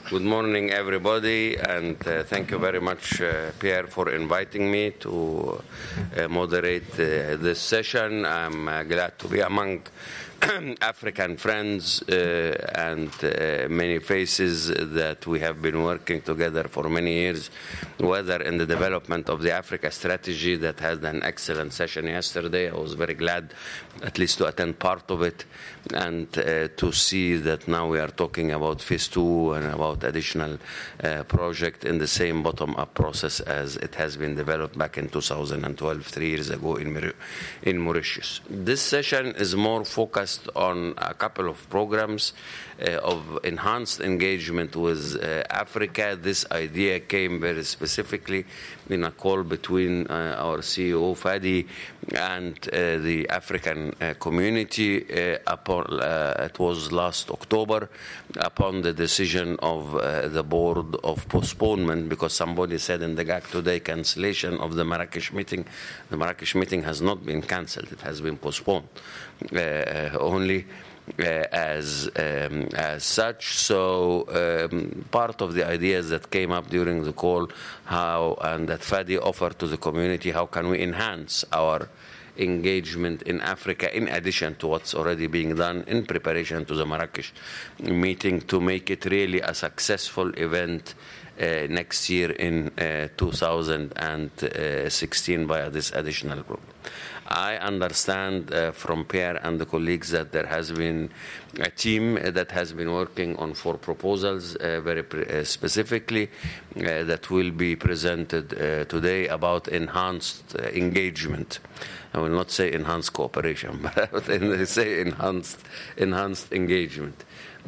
Good morning, everybody, and thank you very much, Pierre, for inviting me to moderate this session. I'm glad to be among African friends and many faces that we have been working together for many years, whether in the development of the Africa strategy that had an excellent session yesterday. I was very glad at least to attend part of it and to see that now we are talking about phase 2 and about additional project in the same bottom-up process as it has been developed back in 2012, 3 years ago in Mauritius. This session is more focused on a couple of programs of enhanced engagement with Africa. This idea came very specifically in a call between our CEO Fadi and the African community it was last October upon the decision of the board of postponement, because somebody said in the GAC today cancellation of the Marrakesh meeting. The Marrakesh meeting has not been cancelled, it has been postponed only as such. So part of the ideas that came up during the call, and that Fadi offered to the community, how can we enhance our engagement in Africa in addition to what's already being done in preparation to the Marrakesh meeting to make it really a successful event next year in 2016 by this additional group. I understand from Pierre and the colleagues that there has been a team that has been working on 4 proposals very specifically that will be presented today about enhanced engagement. I will not say enhanced cooperation, but I say enhanced engagement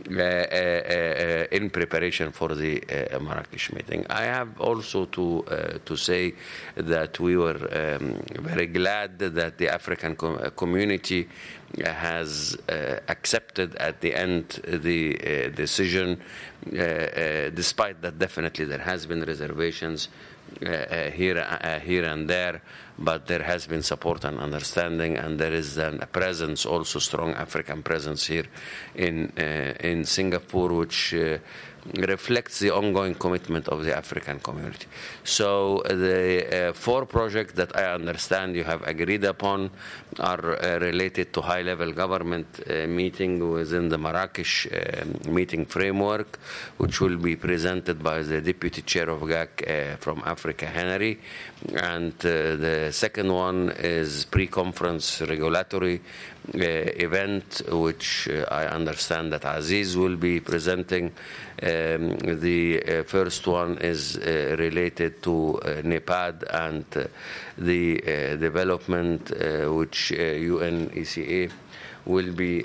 in preparation for the Marrakesh meeting. I have also to say that we were very glad that the African community has accepted at the end the decision, despite that definitely there has been reservations here and there, but there has been support and understanding, and there is then a presence, also strong African presence here in Singapore, which reflects the ongoing commitment of the African community. So the 4 projects that I understand you have agreed upon are related to high-level government meeting within the Marrakesh meeting framework, which will be presented by the Deputy Chair of GAC from Africa, Henry. And the second one is pre-conference regulatory event, which I understand that Aziz will be presenting. The first one is related to NEPAD and the development which UNECA will be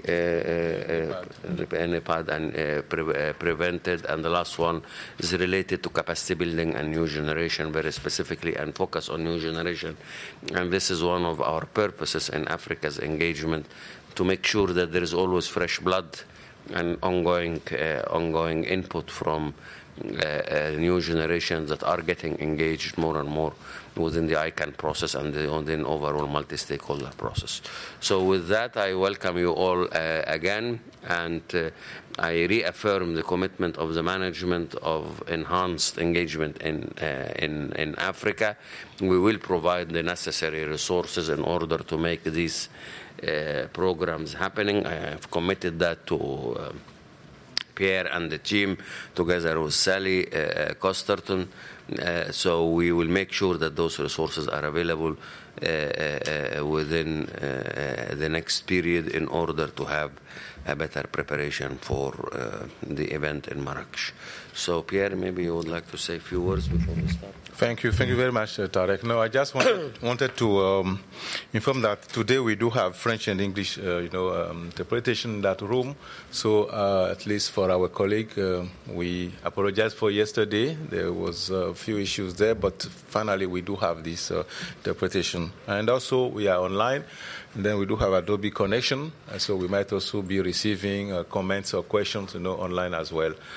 NEPAD and prevented, and the last one is related to capacity building and new generation, very specifically, and focus on new generation. And this is one of our purposes in Africa's engagement, to make sure that there is always fresh blood and ongoing input from new generations that are getting engaged more and more within the ICANN process and the overall multi-stakeholder process. So with that, I welcome you all again, and I reaffirm the commitment of the management of enhanced engagement in Africa. We will provide the necessary resources in order to make these programs happening. I have committed that to Pierre and the team, together with Sally Costerton. So we will make sure that those resources are available within the next period in order to have a better preparation for the event in Marrakesh. So Pierre, maybe you would like to say a few words before we start. Thank you very much, Tarek. No, I just wanted to inform that today we do have French and English, interpretation in that room. So at least for our colleague, we apologize for yesterday. There was a few issues there, but finally we do have this interpretation. And also we are online. And then we do have Adobe connection, so we might also be receiving comments or questions, online as well.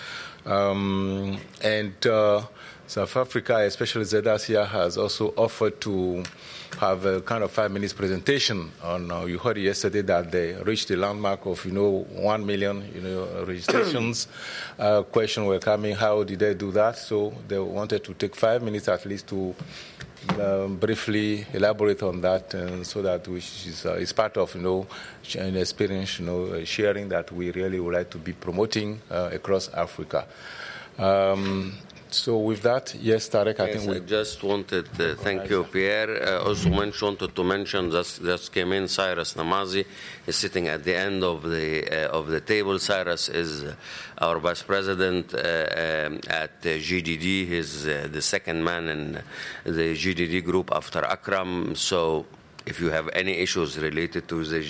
South Africa, especially ZRCR, has also offered to have a kind of 5 minutes presentation on. You heard yesterday that they reached the landmark of 1 million registrations. Question were coming, how did they do that? So they wanted to take 5 minutes at least to briefly elaborate on that, and so that which is part of an experience sharing that we really would like to be promoting across Africa. So with that, yes, Tarek, I think I just wanted to thank you, Pierre. Also wanted to mention, just came in, Cyrus Namazi is sitting at the end of the table. Cyrus is our vice president at GDD. He's the second man in the GDD group after Akram. So if you have any issues related to the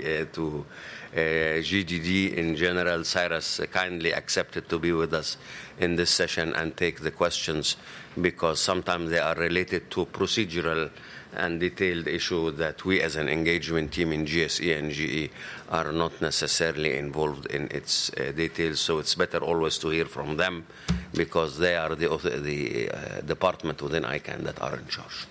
GDD in general, Cyrus kindly accepted to be with us in this session and take the questions, because sometimes they are related to procedural and detailed issue that we as an engagement team in GSE and GE are not necessarily involved in its details. So it's better always to hear from them, because they are the department within ICANN that are in charge.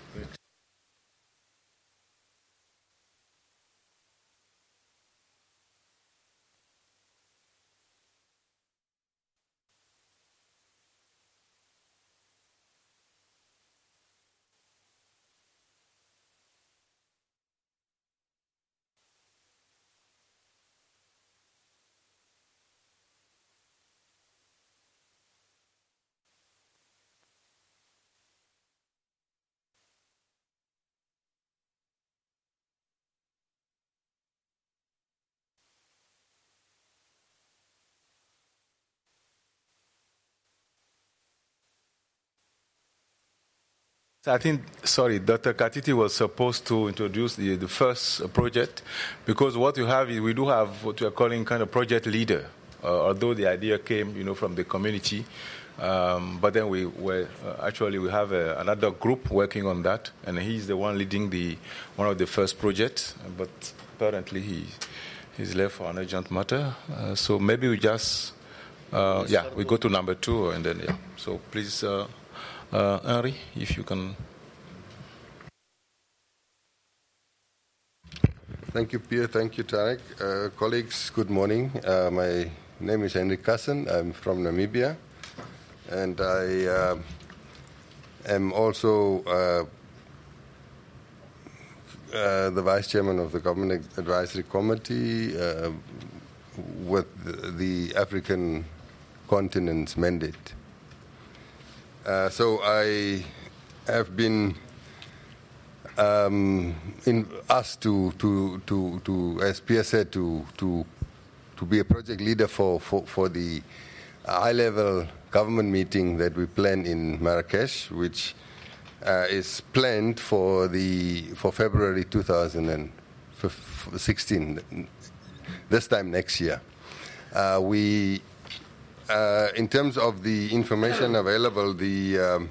I think, Dr. Katiti was supposed to introduce the first project, because what you have is we do have what we are calling kind of project leader, although the idea came, from the community. But then we have another group working on that, and he's the one leading one of the first projects. But apparently he's left for an urgent matter. So maybe we just we go to number 2, and then So please. Henry, if you can. Thank you, Pierre. Thank you, Tarek. Colleagues, good morning. My name is Henry Kasson. I'm from Namibia, and I am also the Vice Chairman of the Government Advisory Committee with the African continent's mandate. So I have been asked to, as Pierre said, to be a project leader for the high-level government meeting that we plan in Marrakesh, which is planned for February 2016, this time next year. In terms of the information available, the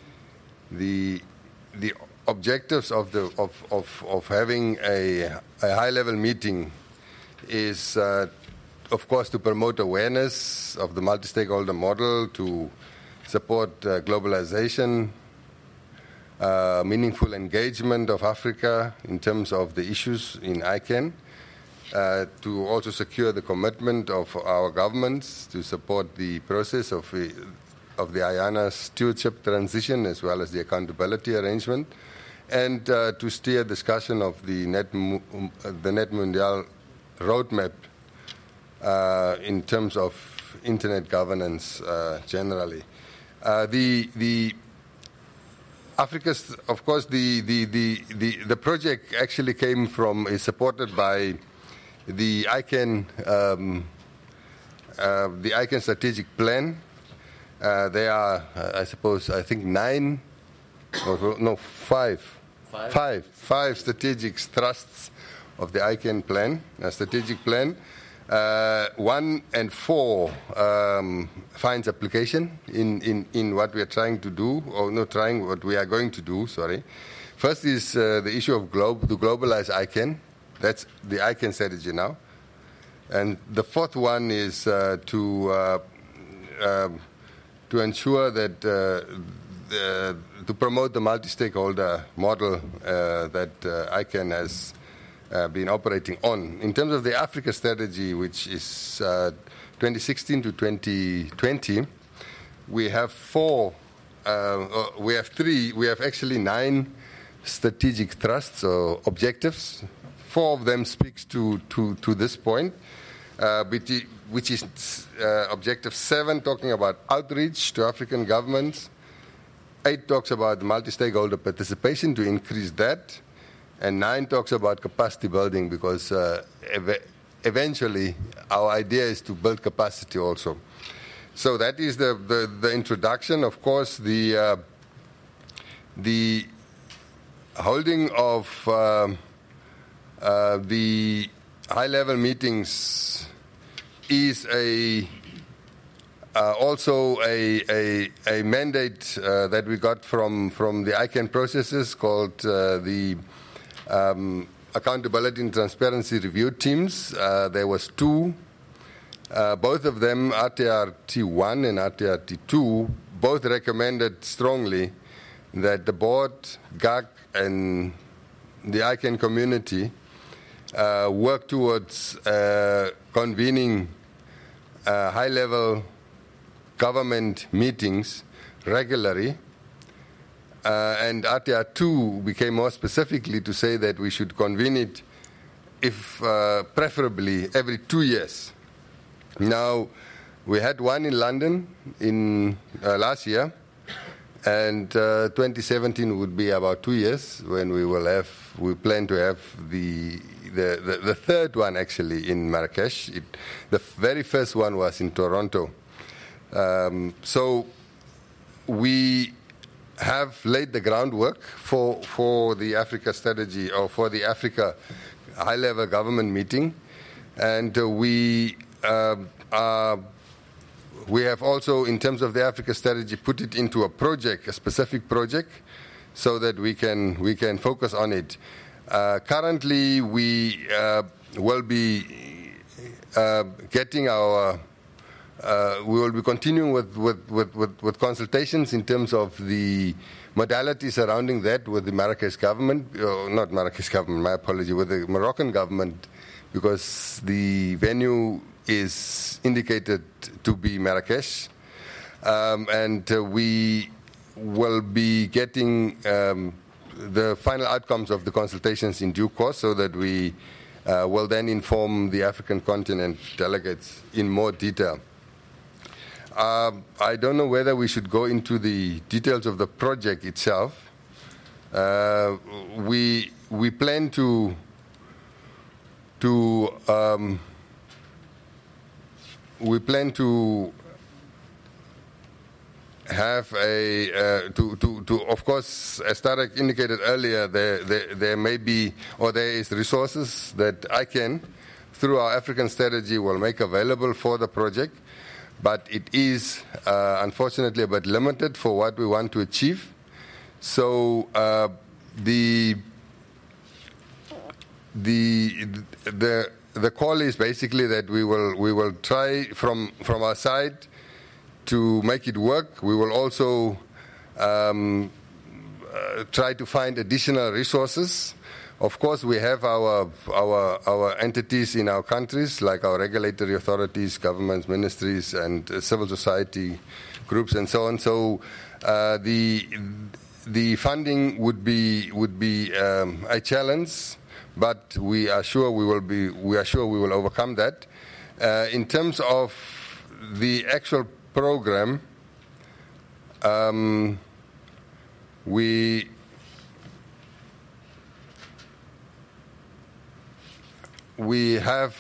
objectives of having a high-level meeting is, of course, to promote awareness of the multi-stakeholder model, to support globalization, meaningful engagement of Africa in terms of the issues in ICANN, to also secure the commitment of our governments to support the process of the IANA stewardship transition, as well as the accountability arrangement, and to steer discussion of the Net Mundial roadmap in terms of internet governance generally. Africa's, of course, the project actually is supported by the ICANN strategic plan. There are, I think 5 strategic thrusts of the ICANN plan, strategic plan. 1 and 4 finds application in what we are trying to do, or not trying, what we are going to do, sorry. First is the issue of to globalize ICANN. That's the ICANN strategy now. And the 4th one is to to ensure that to promote the multi-stakeholder model that ICANN has been operating on. In terms of the Africa strategy, which is 2016 to 2020, we have actually 9 strategic thrusts or objectives. 4 of them speaks to this point, which is objective 7, talking about outreach to African governments. 8 talks about multi-stakeholder participation, to increase that. And 9 talks about capacity building, because eventually our idea is to build capacity also. So that is the introduction. Of course, the holding of the high-level meetings is also a mandate that we got from the ICANN processes, called the Accountability and Transparency Review Teams. There was 2. Both of them, RTRT1 and RTRT2, both recommended strongly that the board, GAC, and the ICANN community work towards convening high-level government meetings regularly. And RTR2 became more specifically to say that we should convene it, if preferably, every 2 years. Now, we had one in London in last year, and 2017 would be about 2 years when we plan to have the third one actually in Marrakesh. The very first one was in Toronto. So we have laid the groundwork for the Africa strategy, or for the Africa high-level government meeting, and we have also, in terms of the Africa strategy, put it into a project, a specific project, so that we can focus on it. Currently, we will be getting our. We will be continuing with consultations in terms of the modalities surrounding that with the Marrakesh government, not Marrakesh government, my apology, with the Moroccan government, because the venue is indicated to be Marrakesh. And we will be getting the final outcomes of the consultations in due course, so that we will then inform the African continent delegates in more detail. I don't know whether we should go into the details of the project itself. We plan to have of course, as Tarek indicated earlier, there may be, or there is resources that ICANN, through our African strategy, will make available for the project. But it is, unfortunately, a bit limited for what we want to achieve. So the call is basically that we will try from our side to make it work. We will also try to find additional resources. Of course, we have our entities in our countries, like our regulatory authorities, governments, ministries, and civil society groups, and so on. So the funding would be a challenge, but we are sure we will overcome that. In terms of the actual program, we have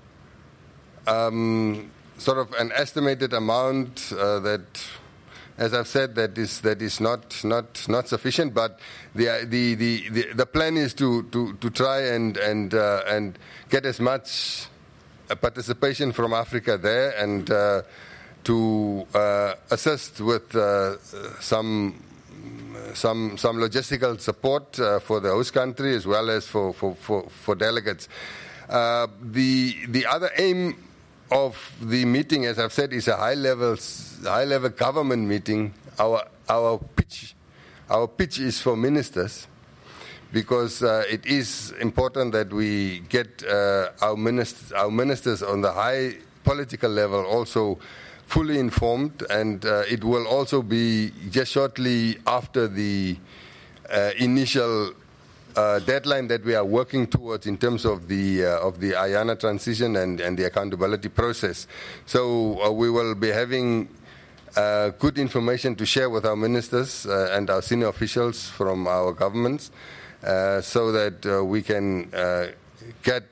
sort of an estimated amount that, as I've said, that is not sufficient. But the plan is to try and get as much participation from Africa there, and to assist with some logistical support for the host country, as well as for delegates. The other aim of the meeting, as I've said, is a high-level government meeting. Our pitch is for ministers, because it is important that we get our ministers on the high political level also fully informed, and it will also be just shortly after the initial deadline that we are working towards in terms of the IANA transition and the accountability process. So we will be having good information to share with our ministers and our senior officials from our governments, so that we can get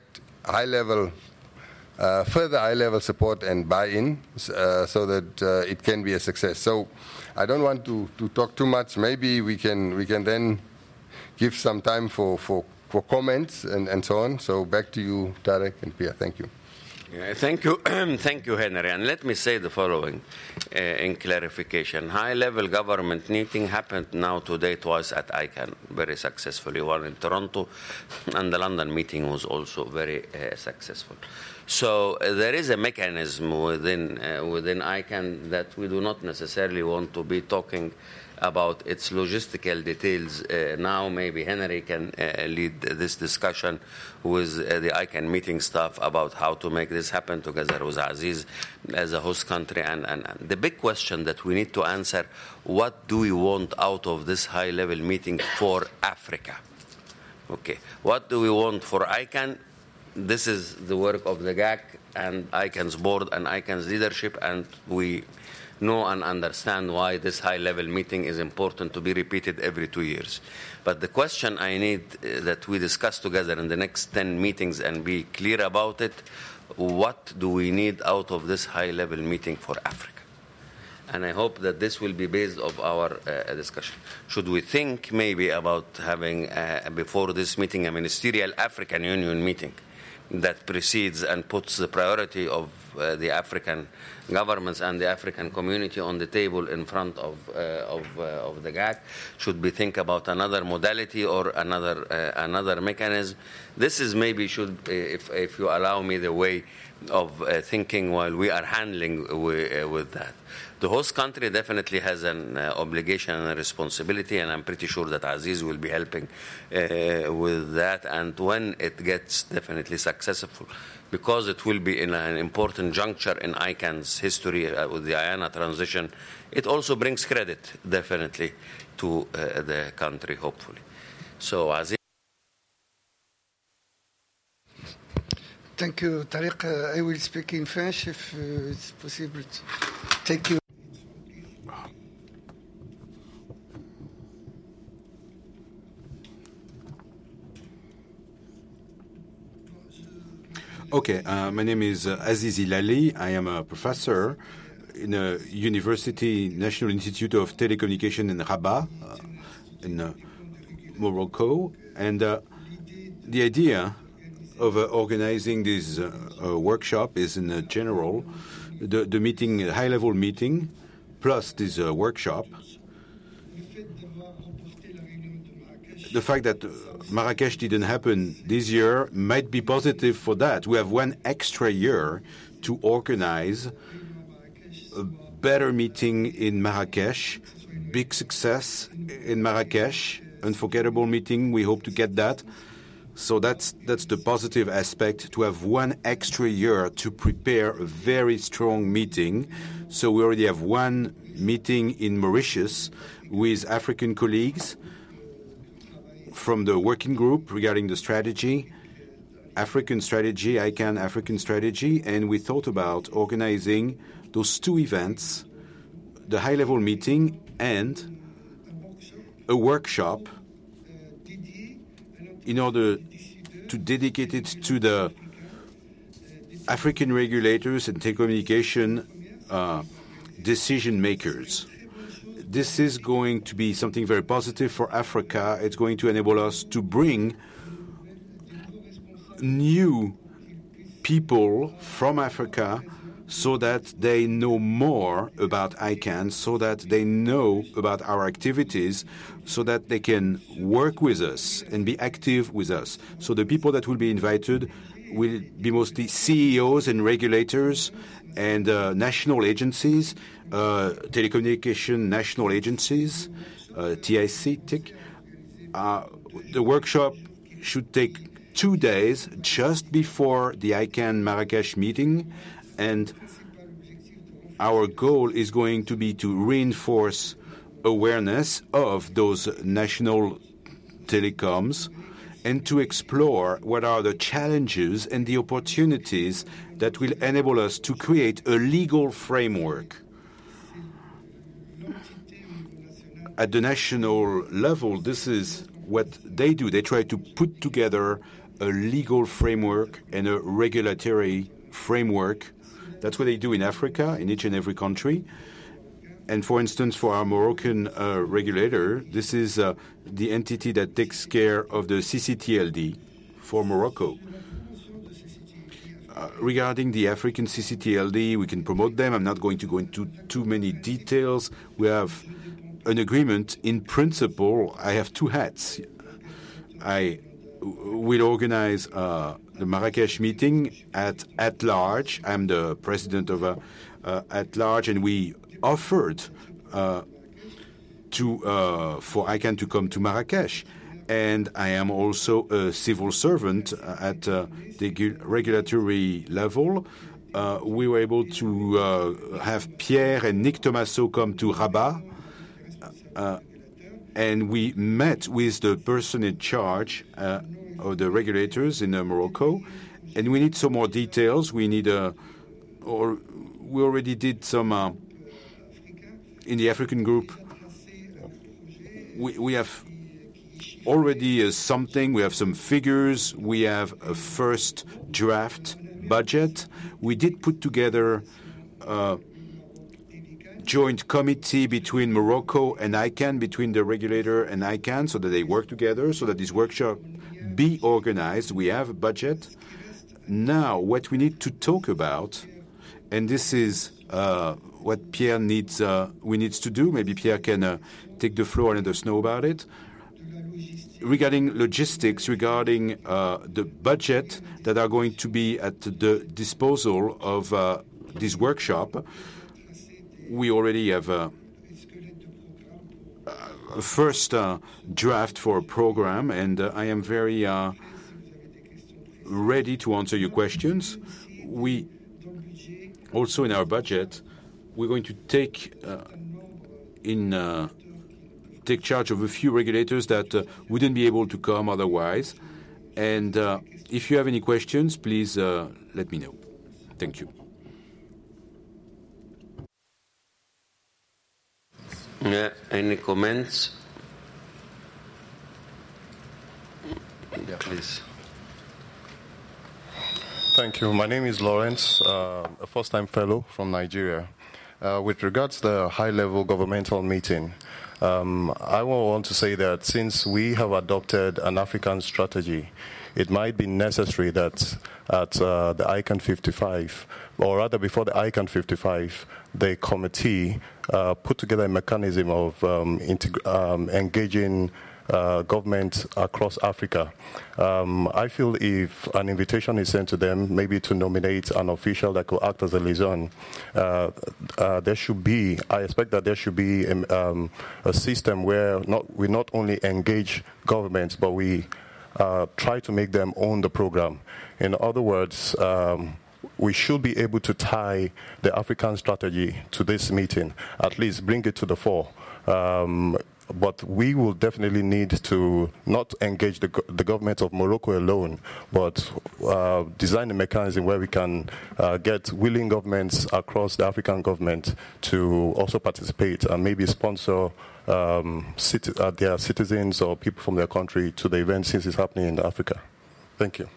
further high-level support and buy-in, so that it can be a success. So I don't want to talk too much. Maybe we can then give some time for comments and so on. So back to you, Tarek and Pia. Thank you. Yeah, thank you, thank you, Henry. And let me say the following in clarification. High-level government meeting happened now today twice at ICANN, very successfully. One in Toronto, and the London meeting was also very successful. So there is a mechanism within ICANN that we do not necessarily want to be talking about its logistical details. Now maybe Henry can lead this discussion with the ICANN meeting staff about how to make this happen together with Aziz as a host country. And the big question that we need to answer, what do we want out of this high-level meeting for Africa? Okay, what do we want for ICANN? This is the work of the GAC and ICANN's board and ICANN's leadership, and we know and understand why this high-level meeting is important to be repeated every 2 years. But the question I need that we discuss together in the next 10 meetings and be clear about it, what do we need out of this high-level meeting for Africa? And I hope that this will be based on our discussion. Should we think maybe about having, before this meeting, a ministerial African Union meeting that precedes and puts the priority of the African governments and the African community on the table in front of the GAC? Should we think about another modality or another mechanism? This is maybe should, if you allow me the way of thinking while we are handling with that. The host country definitely has an obligation and a responsibility, and I'm pretty sure that Aziz will be helping with that. And when it gets definitely successful, because it will be in an important juncture in ICANN's history with the IANA transition, it also brings credit, definitely, to the country, hopefully. So, Aziz. Thank you, Tariq. I will speak in French if it's possible. Thank you. Okay, my name is Aziz Ilali. I am a professor in a university, National Institute of Telecommunication in Rabat, in Morocco. And the idea of organizing this workshop is in general, the meeting, high-level meeting, plus this workshop. The fact that Marrakesh didn't happen this year might be positive for that. We have one extra year to organize a better meeting in Marrakesh. Big success in Marrakesh, unforgettable meeting. We hope to get that. So that's the positive aspect, to have one extra year to prepare a very strong meeting. So we already have one meeting in Mauritius with African colleagues from the working group regarding the strategy, African strategy, ICANN African strategy, and we thought about organizing those two events, the high-level meeting and a workshop, in order to dedicate it to the African regulators and telecommunication decision makers. This is going to be something very positive for Africa. It's going to enable us to bring new people from Africa so that they know more about ICANN, so that they know about our activities, so that they can work with us and be active with us. So the people that will be invited will be mostly CEOs and regulators and national agencies, telecommunication national agencies, TIC. The workshop should take 2 days just before the ICANN Marrakesh meeting, and our goal is going to be to reinforce awareness of those national telecoms and to explore what are the challenges and the opportunities that will enable us to create a legal framework. At the national level, this is what they do. They try to put together a legal framework and a regulatory framework. That's what they do in Africa, in each and every country. And for instance, for our Moroccan regulator, this is the entity that takes care of the CCTLD for Morocco. Regarding the African CCTLD, we can promote them. I'm not going to go into too many details. We have an agreement in principle. I have two hats. I will organize the Marrakesh meeting at large. I'm the president of at large, and we offered for ICANN to come to Marrakesh. And I am also a civil servant at the regulatory level. We were able to have Pierre and Nick Tomasso come to Rabat, and we met with the person in charge of the regulators in Morocco, and we need some more details. We need or we already did some in the African group. We have already something. We have some figures. We have a first draft budget. We did put together a joint committee between Morocco and ICANN, between the regulator and ICANN, so that they work together, so that this workshop be organized. We have a budget. Now, what we need to talk about, and this is what Pierre needs to do. Maybe Pierre can take the floor and let us know about it. Regarding logistics, regarding the budget that are going to be at the disposal of this workshop, we already have a first draft for a program, and I am very ready to answer your questions. We also, in our budget, we're going to take take charge of a few regulators that wouldn't be able to come otherwise. And if you have any questions, please let me know. Thank you. Any comments? Yeah, please. Thank you. My name is Lawrence, a first-time fellow from Nigeria. With regards to the high-level governmental meeting, I want to say that since we have adopted an African strategy, it might be necessary that at the ICANN 55, or rather before the ICANN 55, the committee put together a mechanism of engaging government across Africa. I feel if an invitation is sent to them, maybe to nominate an official that could act as a liaison, there should be, I expect that there should be a system where we not only engage governments, but we try to make them own the program. In other words, we should be able to tie the African strategy to this meeting, at least bring it to the fore. But we will definitely need to not engage the government of Morocco alone, but design a mechanism where we can get willing governments across the African government to also participate and maybe sponsor their citizens or people from their country to the event since it's happening in Africa. Thank you.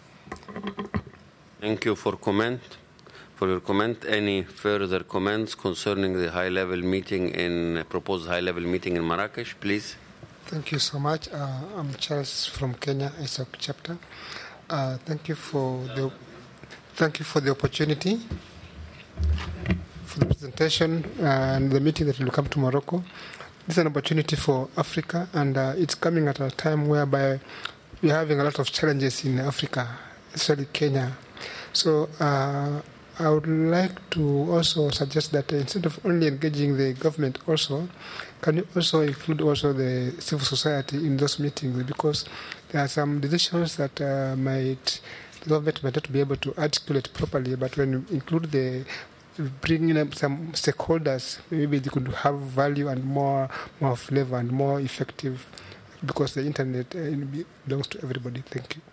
Thank you for your comment. Any further comments concerning the high-level meeting proposed high-level meeting in Marrakesh, please? Thank you so much. I'm Charles from Kenya, ISOC chapter. Thank you for the opportunity for the presentation and the meeting that will come to Morocco. This is an opportunity for Africa, and it's coming at a time whereby we're having a lot of challenges in Africa especially Kenya. So I would like to also suggest that instead of only engaging the government also, can you also include also the civil society in those meetings, because there are some decisions that the government might not be able to articulate properly, but when you include bringing up some stakeholders, maybe they could have value and more flavor and more effective, because the internet belongs to everybody. Thank you.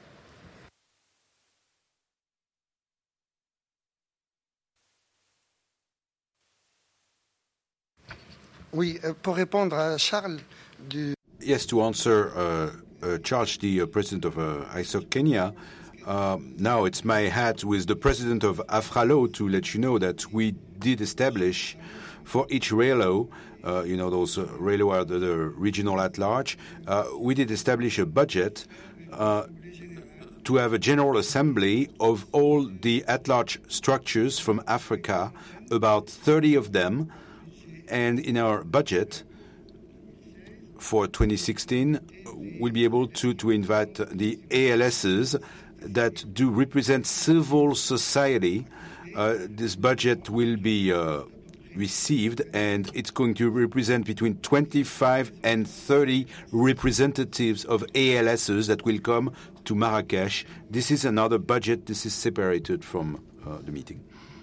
Oui, pour répondre à Charles Yes, to answer Charles, the president of ISOC Kenya. Now it's my hat with the president of AFRALO to let you know that we did establish for each RELO, those RELO are the regional at large, we did establish a budget to have a general assembly of all the at-large structures from Africa, about 30 of them. And in our budget for 2016, we'll be able to invite the ALSs that do represent civil society. This budget will be received, and it's going to represent between 25 and 30 representatives of ALSs that will come to Marrakesh. This is another budget. This is separated from the meeting.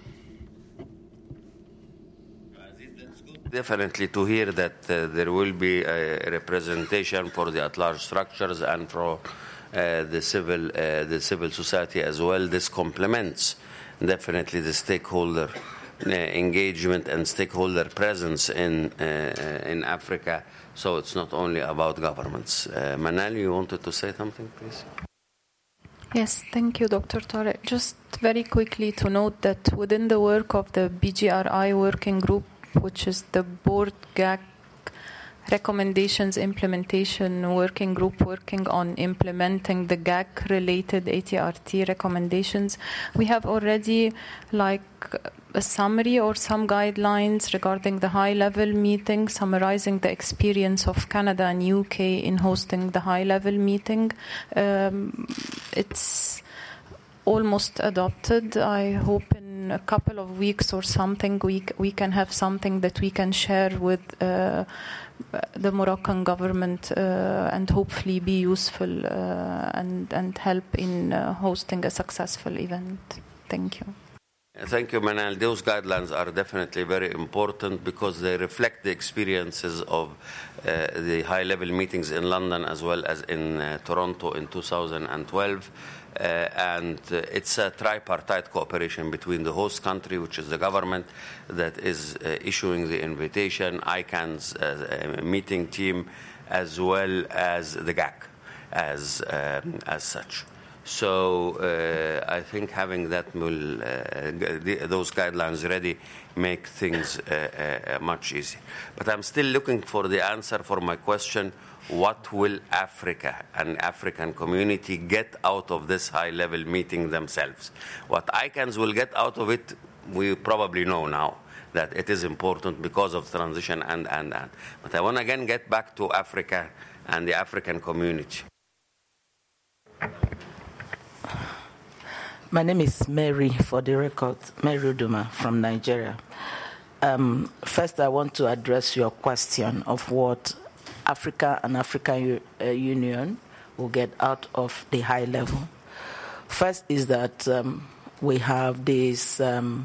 Definitely to hear that there will be a representation for the at-large structures and for the civil society as well. This complements definitely the stakeholder engagement and stakeholder presence in Africa. So it's not only about governments. Manal, you wanted to say something, please? Yes, thank you, Dr. Tarek. Just very quickly to note that within the work of the BGRI working group, which is the Board GAC Recommendations Implementation Working Group working on implementing the GAC-related ATRT recommendations, we have already like a summary or some guidelines regarding the high-level meeting, summarizing the experience of Canada and UK in hosting the high-level meeting. It's almost adopted. I hope in a couple of weeks or something we can have something that we can share with the Moroccan government and hopefully be useful and help in hosting a successful event. Thank you. Thank you, Manal. Those guidelines are definitely very important because they reflect the experiences of the high-level meetings in London as well as in Toronto in 2012. And it's a tripartite cooperation between the host country, which is the government that is issuing the invitation, ICANN's meeting team, as well as the GAC as such. So I think having that will those guidelines ready make things much easier. But I'm still looking for the answer for my question. What will Africa and African community get out of this high-level meeting themselves? What ICANNs will get out of it, we probably know now that it is important because of transition and. But I want to again get back to Africa and the African community. My name is Mary, for the record, Mary Uduma from Nigeria. First, I want to address your question of what Africa and African Union will get out of the high level. First is that we have this a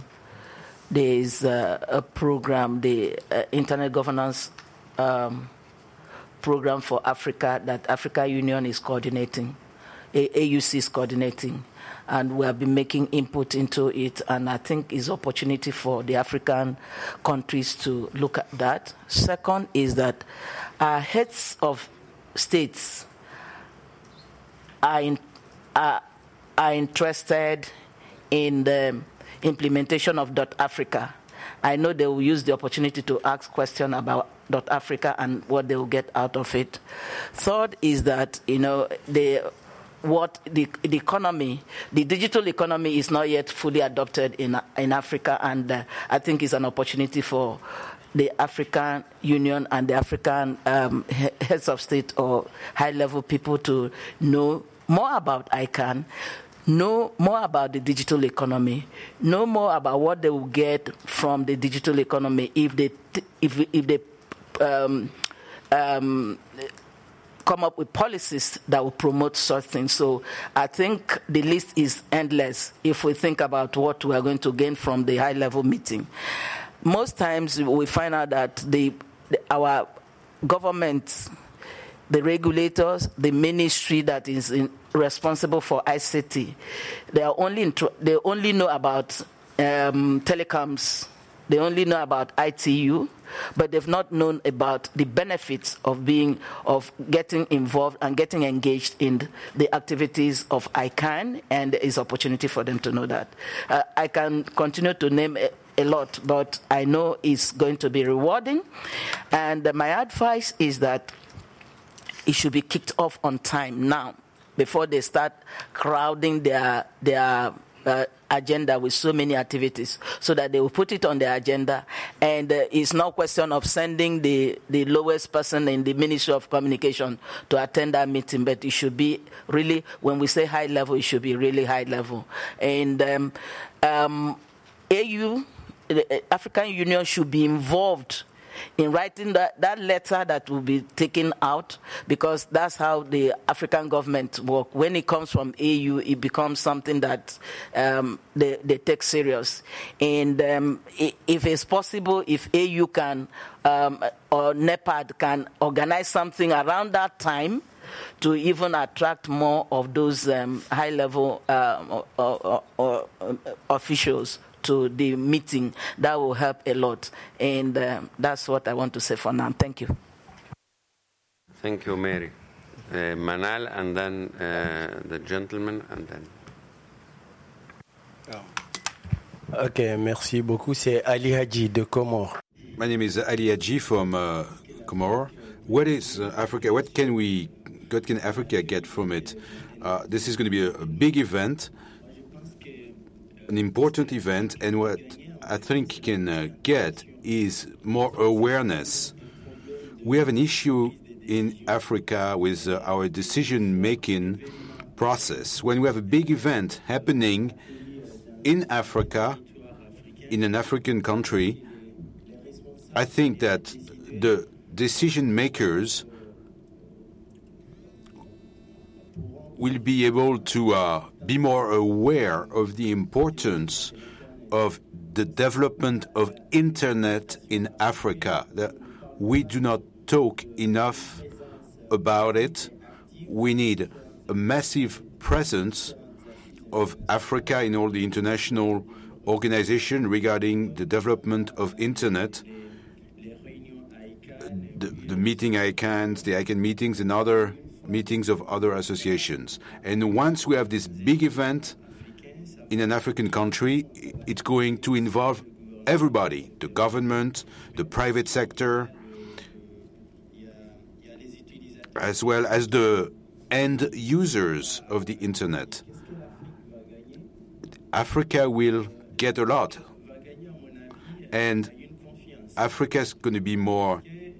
program, the Internet Governance Program for Africa that African Union is coordinating, AUC is coordinating, and we have been making input into it, and I think it's opportunity for the African countries to look at that. Second is that our heads of states are interested in the implementation of .Africa. I know they will use the opportunity to ask questions about .Africa and what they will get out of it. Third is that, the economy, the digital economy is not yet fully adopted in Africa, and I think it's an opportunity for the African Union and the African heads of state or high-level people to know more about ICANN, know more about the digital economy, know more about what they will get from the digital economy if they come up with policies that will promote such things. So I think the list is endless if we think about what we are going to gain from the high-level meeting. Most times we find out that our government, the regulators, the ministry that is responsible for ICT, they only know about telecoms. They only know about ITU, but they've not known about the benefits of getting involved and getting engaged in the activities of ICANN, and there is opportunity for them to know that. I can continue to name a lot, but I know it's going to be rewarding. And my advice is that it should be kicked off on time now, before they start crowding their agenda with so many activities, so that they will put it on their agenda. And it's no question of sending the lowest person in the Ministry of Communication to attend that meeting, but it should be really, when we say high level, it should be really high level. And AU, the African Union, should be involved in writing that letter that will be taken out, because that's how the African government work. When it comes from AU, it becomes something that they take serious. And if it's possible, if AU can or NEPAD can organize something around that time to even attract more of those high-level officials to the meeting, that will help a lot. And that's what I want to say for now. Thank you. Thank you, Mary. Manal, and then the gentleman, and then... Ok, merci beaucoup. C'est Ali Hadji de Comores. My name is Ali Hadji from Comores. What is Africa? What can Africa get from it? This is going to be a big event, an important event, and what I think can get is more awareness. We have an issue in Africa with our decision-making process. When we have a big event happening in Africa, in an African country, I think that the decision-makers will be able to be more aware of the importance of the development of Internet in Africa. We do not talk enough about it. We need a massive presence of Africa in all the international organizations regarding the development of Internet. The meeting ICANN, the ICANN meetings, and other meetings of other associations. And once we have this big event in an African country, it's going to involve everybody, the government, the private sector, as well as the end users of the Internet. Africa will get a lot. And Africa is going to be more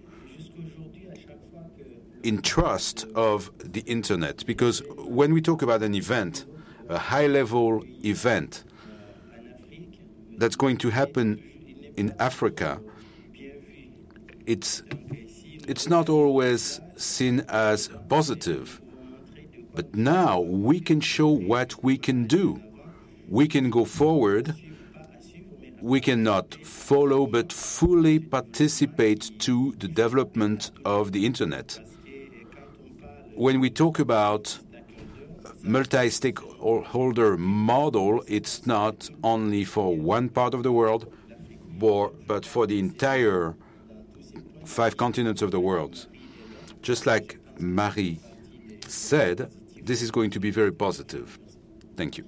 in trust of the Internet, because when we talk about an event, a high-level event that's going to happen in Africa, it's not always seen as positive. But now we can show what we can do. We can go forward. We cannot follow, but fully participate to the development of the Internet. When we talk about multi-stakeholder model, it's not only for one part of the world, but for the entire 5 continents of the world. Just like Marie said, this is going to be very positive. Thank you.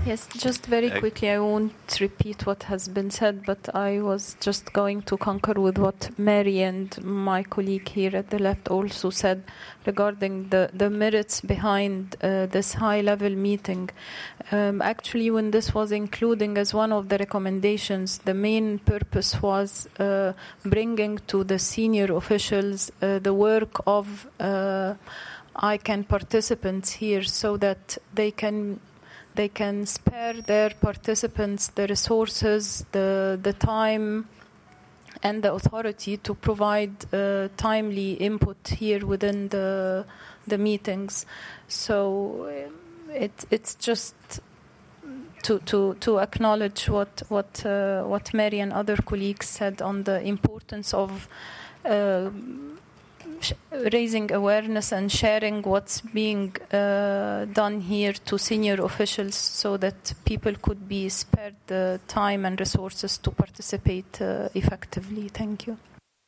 Yes, just very quickly, I won't repeat what has been said, but I was just going to concur with what Mary and my colleague here at the left also said regarding the merits behind this high-level meeting. Actually, when this was including as one of the recommendations, the main purpose was bringing to the senior officials the work of ICANN participants here so that they can spare their participants the resources, the time, and the authority to provide timely input here within the meetings. So it's just to acknowledge what Mary and other colleagues said on the importance of raising awareness and sharing what's being done here to senior officials so that people could be spared the time and resources to participate effectively. Thank you.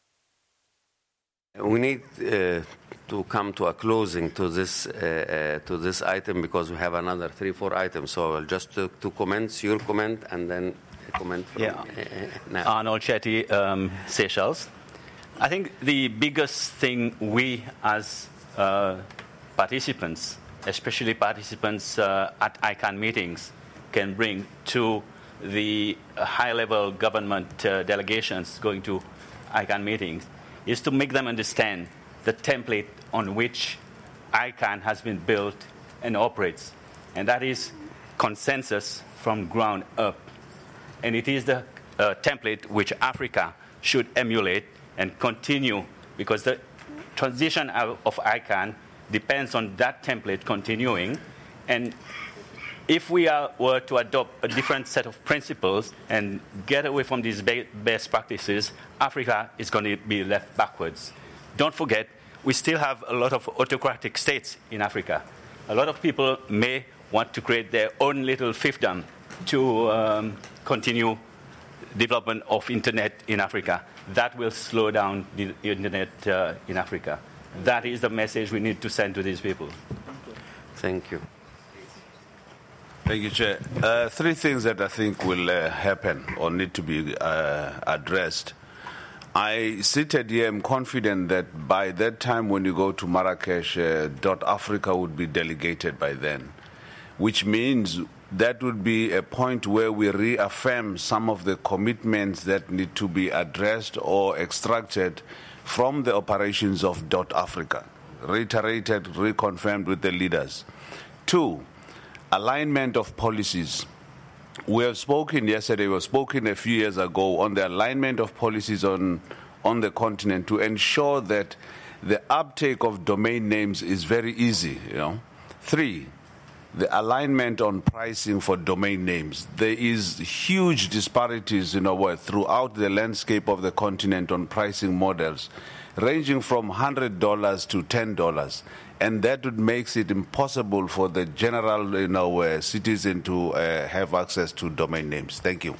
We need to come to a closing to this item because we have another 3-4 items. So I'll just two comments, your comment, and then a comment from now. Arnold Chetty, Seychelles. I think the biggest thing we as participants, especially participants at ICANN meetings, can bring to the high-level government delegations going to ICANN meetings is to make them understand the template on which ICANN has been built and operates. And that is consensus from ground up. And it is the template which Africa should emulate and continue, because the transition of ICANN depends on that template continuing. And if we were to adopt a different set of principles and get away from these best practices, Africa is going to be left backwards. Don't forget, we still have a lot of autocratic states in Africa. A lot of people may want to create their own little fiefdom to continue development of internet in Africa. That will slow down the internet in Africa. That is the message we need to send to these people. Thank you. Thank you, Chair. Three things that I think will happen or need to be addressed. I seated here, I'm confident that by that time when you go to Marrakesh, .Africa would be delegated by then, which means that would be a point where we reaffirm some of the commitments that need to be addressed or extracted from the operations of .Africa, reiterated, reconfirmed with the leaders. 2, alignment of policies. We have spoken yesterday, we have spoken a few years ago on the alignment of policies on the continent to ensure that the uptake of domain names is very easy. 3, the alignment on pricing for domain names. There is huge disparities throughout the landscape of the continent on pricing models, ranging from $100 to $10. And that would makes it impossible for the general citizen to have access to domain names. Thank you.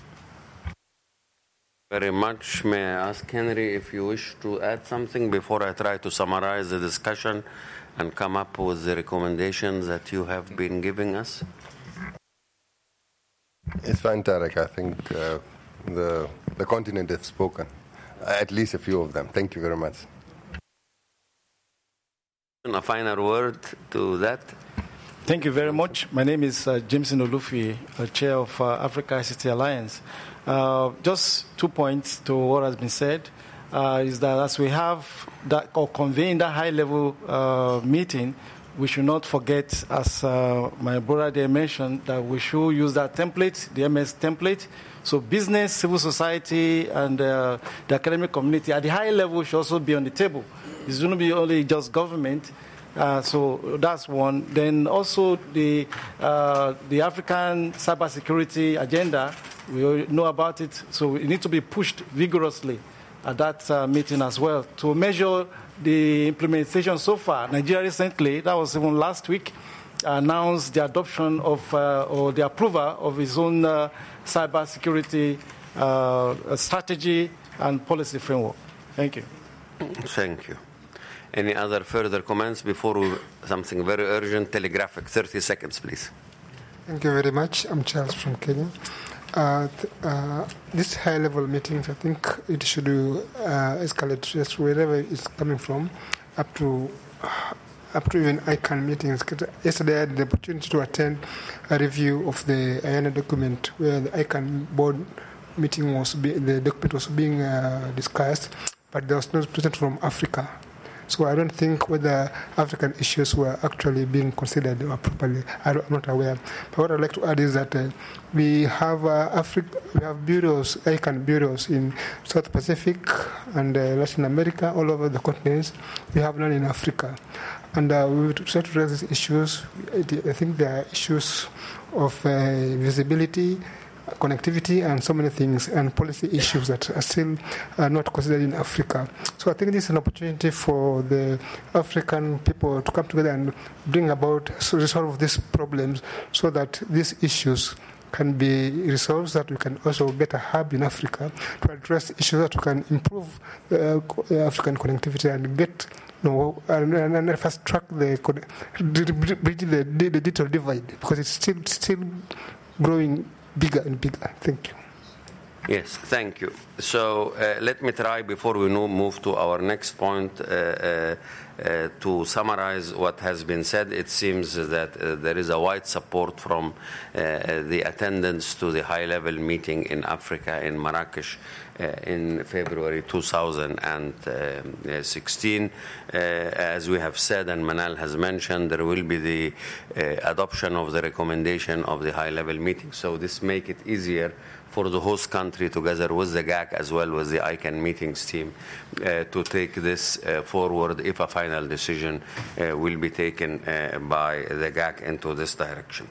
Very much. May I ask Henry if you wish to add something before I try to summarize the discussion and come up with the recommendations that you have been giving us? It's fine, Tarek. I think the continent has spoken, at least a few of them. Thank you very much. A final word to that? Thank you very much. My name is Jameson Olufi, Chair of Africa ICT Alliance. Just 2 points to what has been said. Is that as we have that or convene that high-level meeting, we should not forget, as my brother there mentioned, that we should use that template, the MS template. So business, civil society, and the academic community at the high level should also be on the table. It's going to be only just government. So that's one. Then also the African cybersecurity agenda, we know about it, so it needs to be pushed vigorously at that meeting as well to measure the implementation so far. Nigeria recently, that was even last week, announced the adoption of or the approval of its own cybersecurity strategy and policy framework. Thank you. Thank you. Any other further comments before something very urgent, telegraphic? 30 seconds, please. Thank you very much. I'm Charles from Kenya. This high-level meetings, I think it should escalate just wherever it's coming from, up to even ICANN meetings. Yesterday I had the opportunity to attend a review of the IANA document where the ICANN board meeting the document was being discussed, but there was no representative from Africa. So I don't think whether African issues were actually being considered properly. I'm not aware. But what I'd like to add is that we have bureaus, ICANN bureaus in South Pacific and Latin America, all over the continents. We have none in Africa. And we will try to raise these issues. I think there are issues of visibility, connectivity, and so many things, and policy issues that are still not considered in Africa. So I think this is an opportunity for the African people to come together and bring about, resolve these problems so that these issues can be resolved, so that we can also get a hub in Africa to address issues that we can improve African connectivity and get and fast track the digital divide, because it's still growing bigger and bigger. Thank you. Yes, thank you. So let me try, before we move to our next point, to summarize what has been said. It seems that there is a wide support from the attendance to the high-level meeting in Africa in Marrakesh in February 2016. As we have said and Manal has mentioned, there will be the adoption of the recommendation of the high-level meeting. So this makes it easier for the host country, together with the GAC as well with the ICANN meetings team, to take this forward if a final decision will be taken by the GAC into this direction.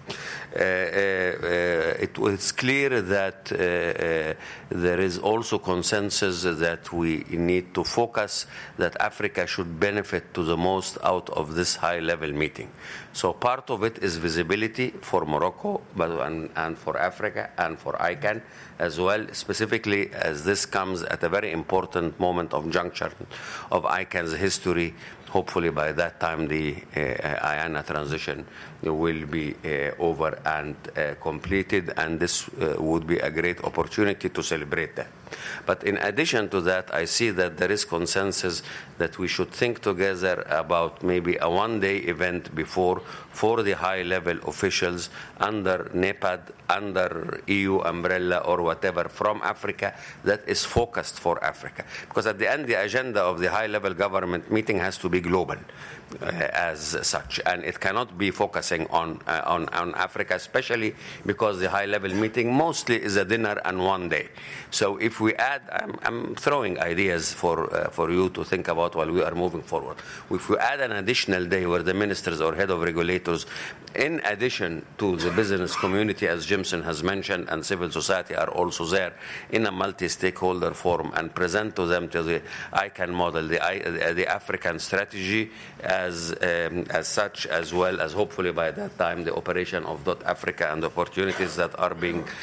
It's clear that there is also consensus that we need to focus that Africa should benefit to the most out of this high-level meeting. So part of it is visibility for Morocco and for Africa and for ICANN as well, specifically as this comes at a very important moment of juncture of ICANN's history. Hopefully by that time the IANA transition will be over and completed, and this would be a great opportunity to celebrate that. But in addition to that, I see that there is consensus that we should think together about maybe a one-day event before for the high-level officials under NEPAD, under EU umbrella or whatever from Africa that is focused for Africa. Because at the end, the agenda of the high-level government meeting has to be global as such, and it cannot be focusing on Africa, especially because the high-level meeting mostly is a dinner and one day. So if we add, I'm throwing ideas for you to think about while we are moving forward. If we add an additional day where the ministers or head of regulators, in addition to the business community, as Jimson has mentioned, and civil society are also there in a multi-stakeholder forum, and present to them to the ICANN model, the African strategy as such, as well as hopefully by that time the operation of .Africa and the opportunities that are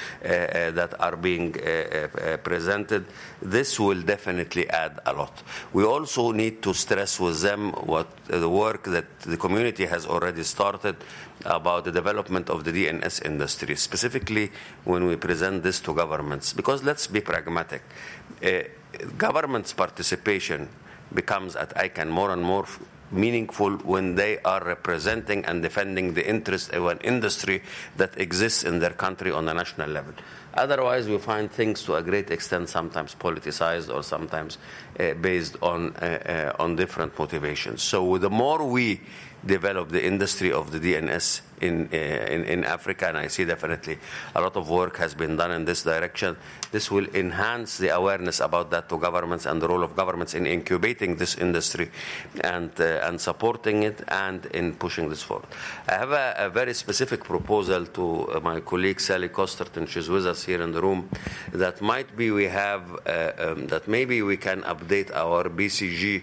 being presented. This will definitely add a lot. We also need to stress with them what the work that the community has already started about the development of the DNS industry, specifically when we present this to governments. Because let's be pragmatic. Governments' participation becomes at ICANN more and more meaningful when they are representing and defending the interests of an industry that exists in their country on a national level. Otherwise, we find things to a great extent sometimes politicized or sometimes based on different motivations. So the more we develop the industry of the DNS in Africa, and I see definitely a lot of work has been done in this direction, this will enhance the awareness about that to governments and the role of governments in incubating this industry and supporting it and in pushing this forward. I have a very specific proposal to my colleague Sally Costerton, she's with us here in the room, that might be we have that maybe we can update our BCG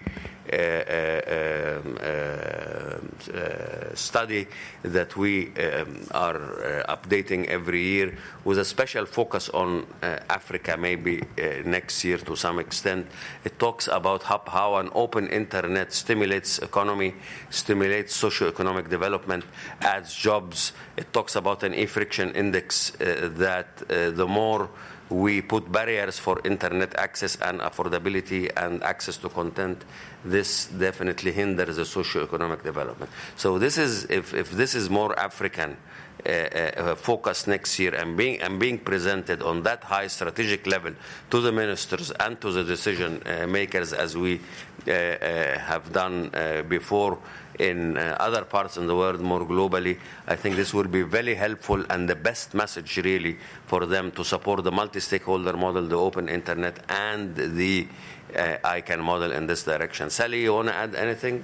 study that we are updating every year with a special focus on Africa, maybe next year to some extent. It talks about how an open internet stimulates economy, stimulates socio-economic development, adds jobs. It talks about an e-friction index that the more we put barriers for internet access and affordability and access to content, this definitely hinders the socio-economic development. So this is, if this is more African focus next year and being presented on that high strategic level to the ministers and to the decision makers as we have done before in other parts in the world more globally, I think this will be very helpful and the best message really for them to support the multi-stakeholder model, the open internet, and the ICANN model in this direction. Sally, you want to add anything?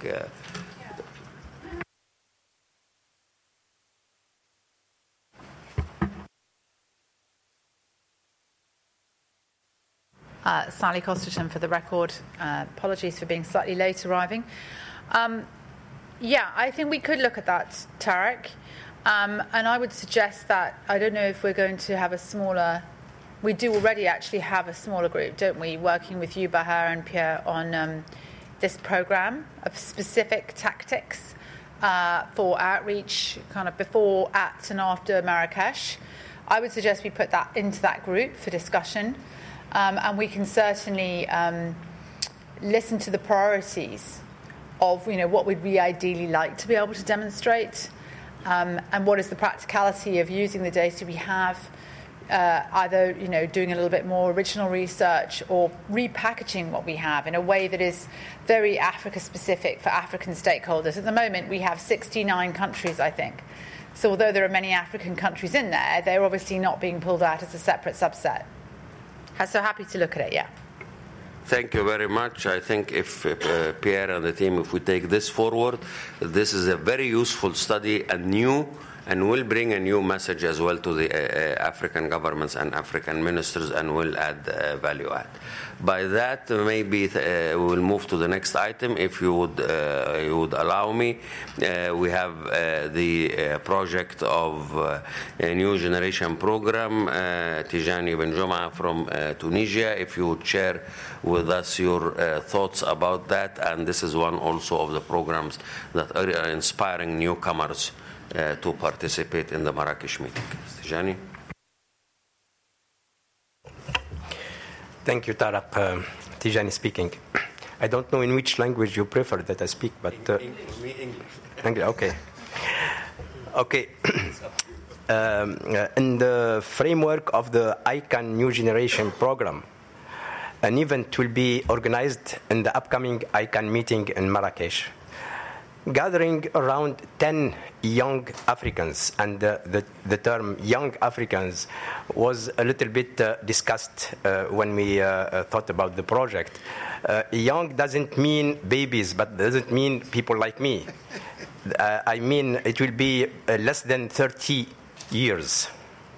Sally Costerton for the record. Apologies for being slightly late arriving. Yeah, I think we could look at that, Tarek. And I would suggest that, I don't know if we're going to have a smaller, we do already actually have a smaller group, don't we, working with you, Bahar and Pierre, on this program of specific tactics for outreach, kind of before, at, and after Marrakesh. I would suggest we put that into that group for discussion. And we can certainly listen to the priorities of, what would we ideally like to be able to demonstrate, and what is the practicality of using the data we have, either, doing a little bit more original research or repackaging what we have in a way that is very Africa-specific for African stakeholders. At the moment, we have 69 countries, I think. So although there are many African countries in there, they're obviously not being pulled out as a separate subset. So happy to look at it, yeah. Thank you very much. I think if Pierre and the team, if we take this forward, this is a very useful study and new, and will bring a new message as well to the African governments and African ministers, and will add value add. By that, maybe we will move to the next item, if you would allow me. We have the project of a new generation program, Tijani Ben Juma from Tunisia. If you would share with us your thoughts about that, and this is one also of the programs that are inspiring newcomers to participate in the Marrakesh meeting. Tijani? Thank you, Tarek. Tijani speaking. I don't know in which language you prefer that I speak, but... English. Okay. Okay. In the framework of the ICANN New Generation program, an event will be organized in the upcoming ICANN meeting in Marrakesh, gathering around 10 young Africans, and the term young Africans was a little bit discussed when we thought about the project. Young doesn't mean babies, but doesn't mean people like me. I mean it will be less than 30 years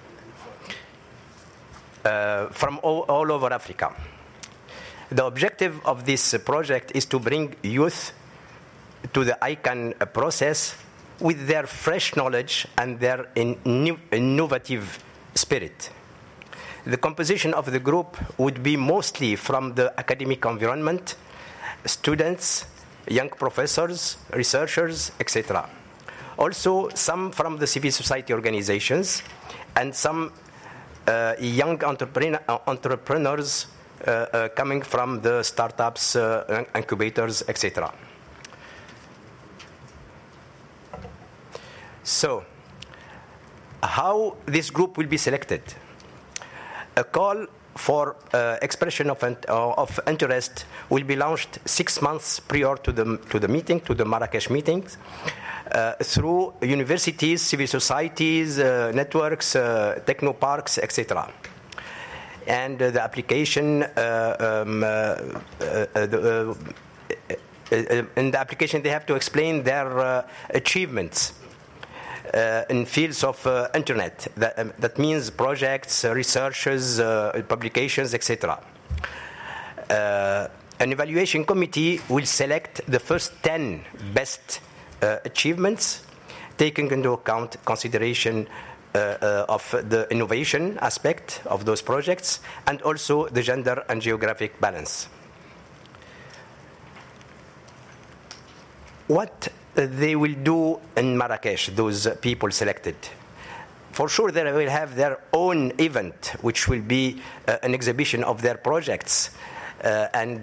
from all over Africa. The objective of this project is to bring youth to the ICANN process with their fresh knowledge and their innovative spirit. The composition of the group would be mostly from the academic environment, students, young professors, researchers, etc. Also, some from the civil society organizations, and some young entrepreneurs coming from the startups, incubators, etc. So, how this group will be selected? A call for expression of interest will be launched 6 months prior to the meeting, to the Marrakesh meetings, through universities, civil societies, networks, techno parks, etc. And the application, in the application, they have to explain their achievements in fields of internet. That means projects, researches, publications, etc. An evaluation committee will select the first 10 best achievements, taking into account consideration of the innovation aspect of those projects and also the gender and geographic balance. What they will do in Marrakesh, those people selected. For sure, they will have their own event, which will be an exhibition of their projects and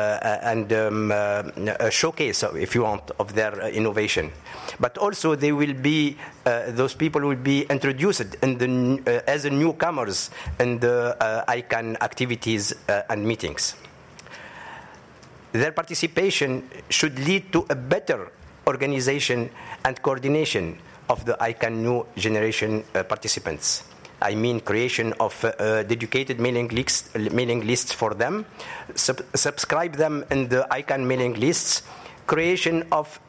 a showcase, if you want, of their innovation. But also, they will be those people will be introduced in as newcomers in the ICANN activities and meetings. Their participation should lead to a better organization and coordination of the ICANN new generation participants. I mean creation of dedicated mailing lists for them, subscribe them in the ICANN mailing lists, creation of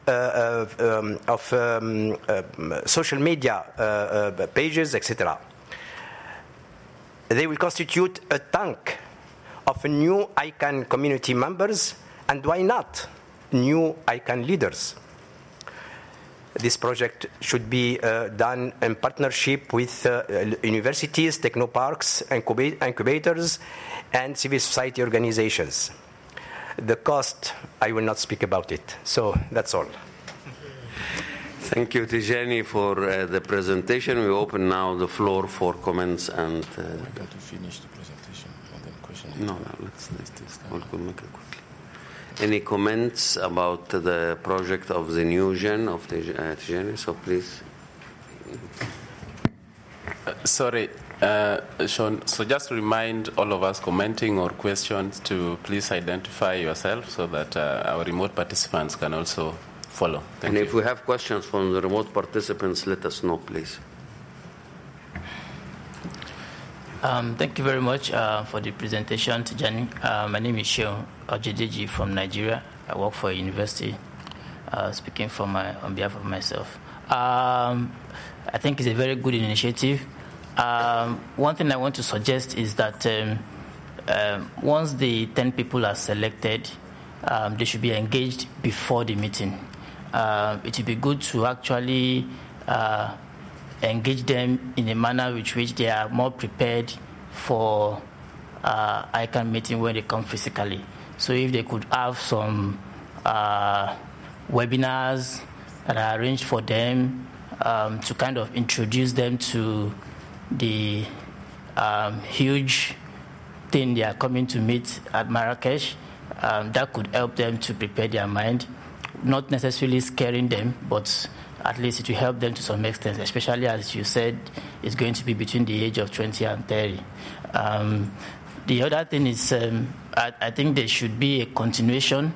social media pages, etc. They will constitute a tank of new ICANN community members, and why not new ICANN leaders? This project should be done in partnership with universities, technoparks, incubators, and civil society organizations. The cost, I will not speak about it. So that's all. Thank you, Tijani, for the presentation. We open now the floor for comments and... got to finish the presentation and then question. No, let's we'll make it quickly. Any comments about the project of the new gen of Tijani? So please. Sorry, Sean. So just to remind all of us commenting or questions to please identify yourself so that our remote participants can also follow. Thank you. If we have questions from the remote participants, let us know, please. Thank you very much for the presentation, Tijani. My name is Sheon Ojedeji from Nigeria. I work for a university, speaking on behalf of myself. I think it's a very good initiative. One thing I want to suggest is that once the 10 people are selected, they should be engaged before the meeting. It would be good to actually engage them in a manner which they are more prepared for ICANN meeting when they come physically. So if they could have some webinars that are arranged for them to kind of introduce them to the huge thing they are coming to meet at Marrakesh, that could help them to prepare their mind, not necessarily scaring them, but at least it will help them to some extent, especially as you said, it's going to be between the age of 20 and 30. The other thing is, I think there should be a continuation.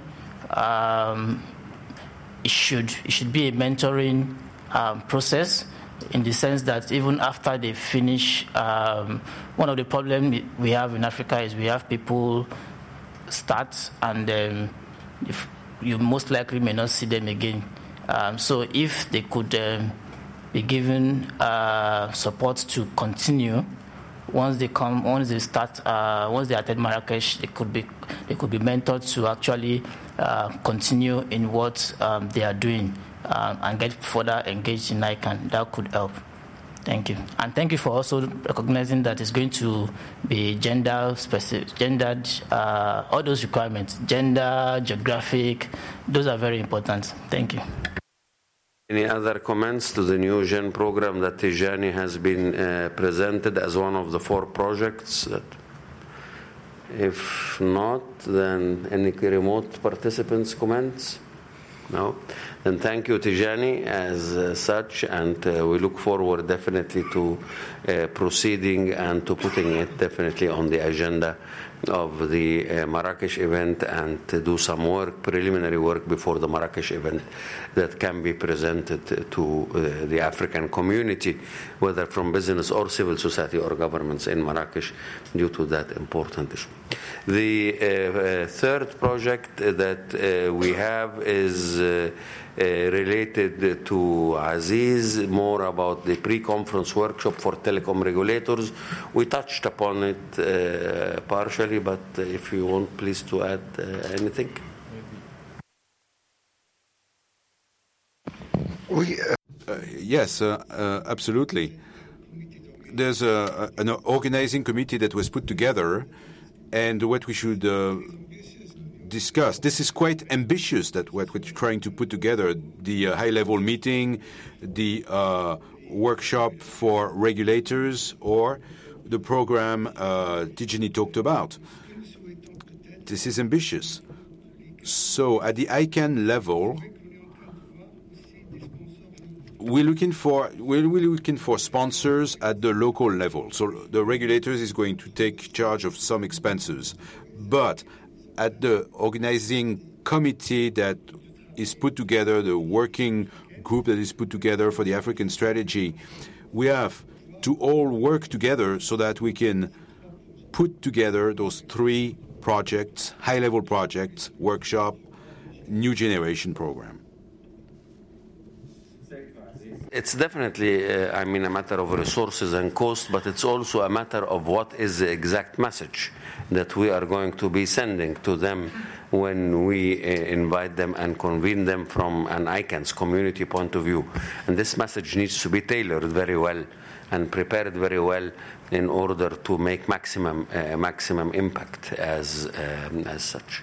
It should be a mentoring process, in the sense that even after they finish, one of the problems we have in Africa is we have people start and if you most likely may not see them again. So if they could be given support to continue, once they attend Marrakesh, they could be mentored to actually continue in what they are doing and get further engaged in ICANN. That could help. Thank you. And thank you for also recognizing that it's going to be gendered, all those requirements, gender, geographic, those are very important. Thank you. Any other comments to the new Gen program that Tijani has been presented as one of the 4 projects? If not, then any remote participants' comments? No? Then thank you, Tijani, as such, and we look forward definitely to proceeding and to putting it definitely on the agenda of the Marrakesh event, and to do some work, preliminary work before the Marrakesh event that can be presented to the African community, whether from business or civil society or governments in Marrakesh, due to that important issue. The third project that we have is related to Aziz, more about the pre-conference workshop for telecom regulators. We touched upon it partially, but if you want, please to add anything. Yes, absolutely. There's an organizing committee that was put together, and what we should discuss. This is quite ambitious, that what we're trying to put together, the high-level meeting, the workshop for regulators, or the program Tijani talked about. This is ambitious. So at the ICANN level, we're looking for sponsors at the local level. So the regulators is going to take charge of some expenses. But at the organizing committee that is put together, the working group that is put together for the African strategy, we have to all work together so that we can put together those 3 projects, high-level projects, workshop, new generation program. It's definitely, a matter of resources and cost, but it's also a matter of what is the exact message that we are going to be sending to them when we invite them and convene them from an ICANN's community point of view. And this message needs to be tailored very well and prepared very well in order to make maximum impact as such.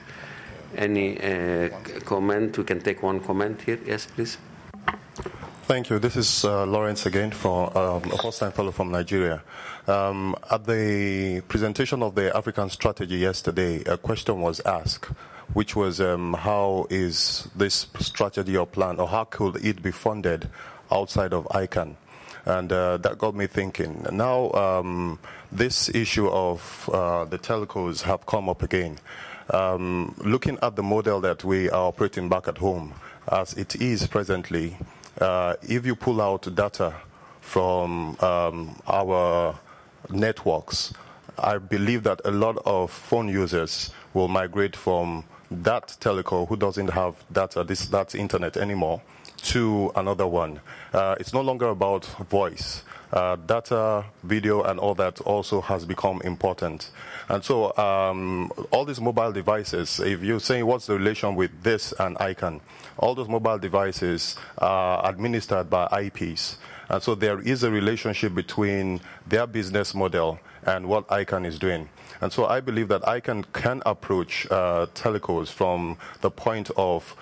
Any comment? We can take one comment here. Yes, please. Thank you. This is Lawrence again, from a first-time fellow from Nigeria. At the presentation of the African strategy yesterday, a question was asked, which was how is this strategy or plan, or how could it be funded outside of ICANN? And that got me thinking. Now, this issue of the telcos have come up again. Looking at the model that we are operating back at home, as it is presently, if you pull out data from our networks, I believe that a lot of phone users will migrate from that telco who doesn't have data, that's internet anymore, to another one. It's no longer about voice. Data, video, and all that also has become important. And so all these mobile devices, if you're saying what's the relation with this and ICANN, all those mobile devices are administered by IPs. And so there is a relationship between their business model and what ICANN is doing. And so I believe that ICANN can approach telcos from the point of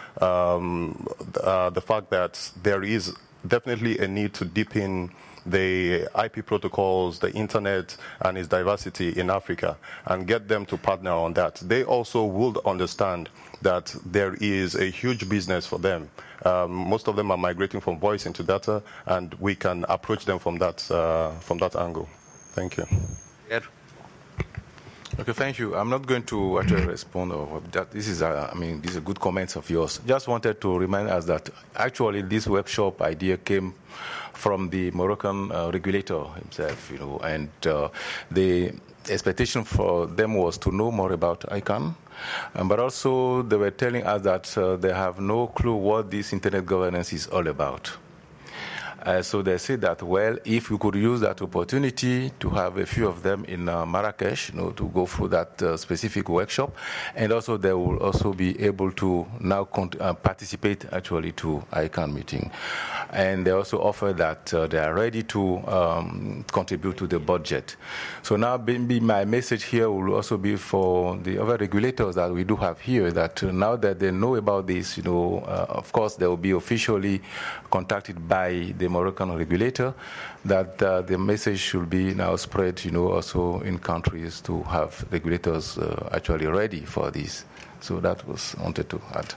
the fact that there is definitely a need to deepen the IP protocols, the internet, and its diversity in Africa, and get them to partner on that. They also would understand that there is a huge business for them. Most of them are migrating from voice into data, and we can approach them from that angle. Thank you. Yeah. Okay, thank you. I'm not going to actually respond or that. These are good comments of yours. Just wanted to remind us that actually this workshop idea came from the Moroccan regulator himself, and the expectation for them was to know more about ICANN, but also they were telling us that they have no clue what this internet governance is all about. So they said that, well, if we could use that opportunity to have a few of them in Marrakesh, to go through that specific workshop, and also they will also be able to now participate actually to ICANN meeting. And they also offer that they are ready to contribute to the budget. So now my message here will also be for the other regulators that we do have here, that now that they know about this, of course they will be officially contacted by the Moroccan regulator, that the message should be now spread, also in countries to have regulators actually ready for this. So that was wanted to add.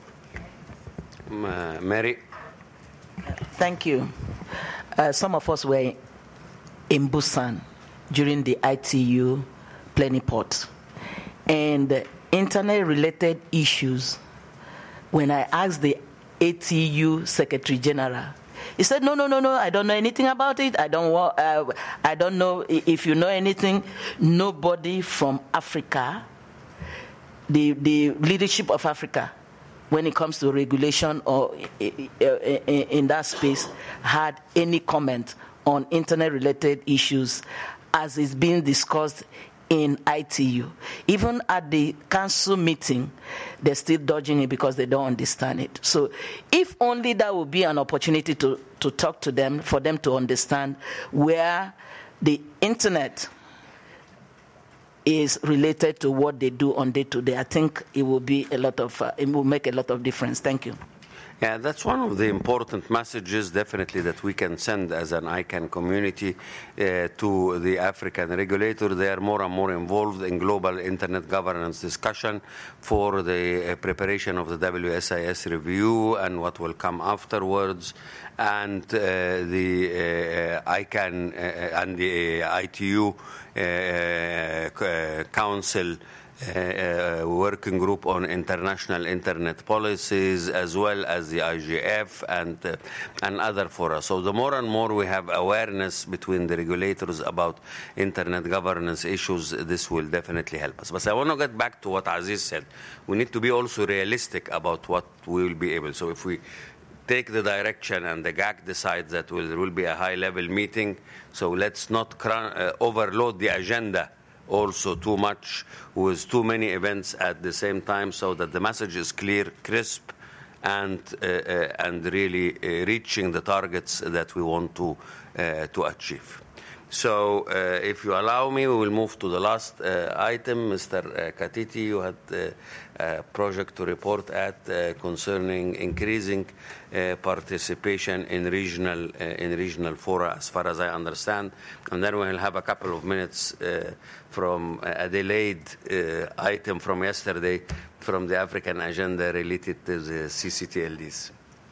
Mary. Thank you. Some of us were in Busan during the ITU plenipot, and internet-related issues. When I asked the ATU Secretary General, he said, "No, I don't know anything about it. I don't know if you know anything." Nobody from Africa, the leadership of Africa, when it comes to regulation or in that space, had any comment on internet-related issues as is being discussed in ITU. Even at the council meeting, they're still dodging it because they don't understand it. So if only that would be an opportunity to talk to them, for them to understand where the internet is related to what they do on day-to-day, I think it will be it will make a lot of difference. Thank you. Yeah, that's one of the important messages, definitely, that we can send as an ICANN community to the African regulator. They are more and more involved in global internet governance discussion for the preparation of the WSIS review and what will come afterwards, and the ICANN and the ITU Council working group on international internet policies, as well as the IGF and other fora. So the more and more we have awareness between the regulators about internet governance issues, this will definitely help us. But I want to get back to what Aziz said. We need to be also realistic about what we will be able. So if we take the direction and the GAC decides that there will be a high-level meeting, so let's not overload the agenda also too much with too many events at the same time, so that the message is clear, crisp, and really reaching the targets that we want to achieve. So if you allow me, we will move to the last item. Mr. Katiti, you had a project to report at concerning increasing participation in regional fora, as far as I understand. And then we'll have a couple of minutes from a delayed item from yesterday from the African agenda related to the CCTLDs.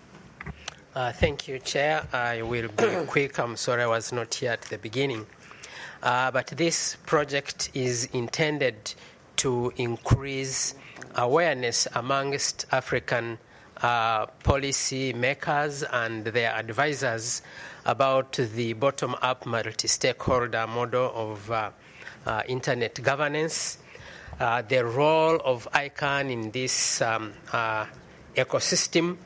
Thank you, Chair. I will be quick. I'm sorry I was not here at the beginning. But this project is intended to increase awareness amongst African policy makers and their advisors about the bottom-up multi-stakeholder model of internet governance, the role of ICANN in this ecosystem,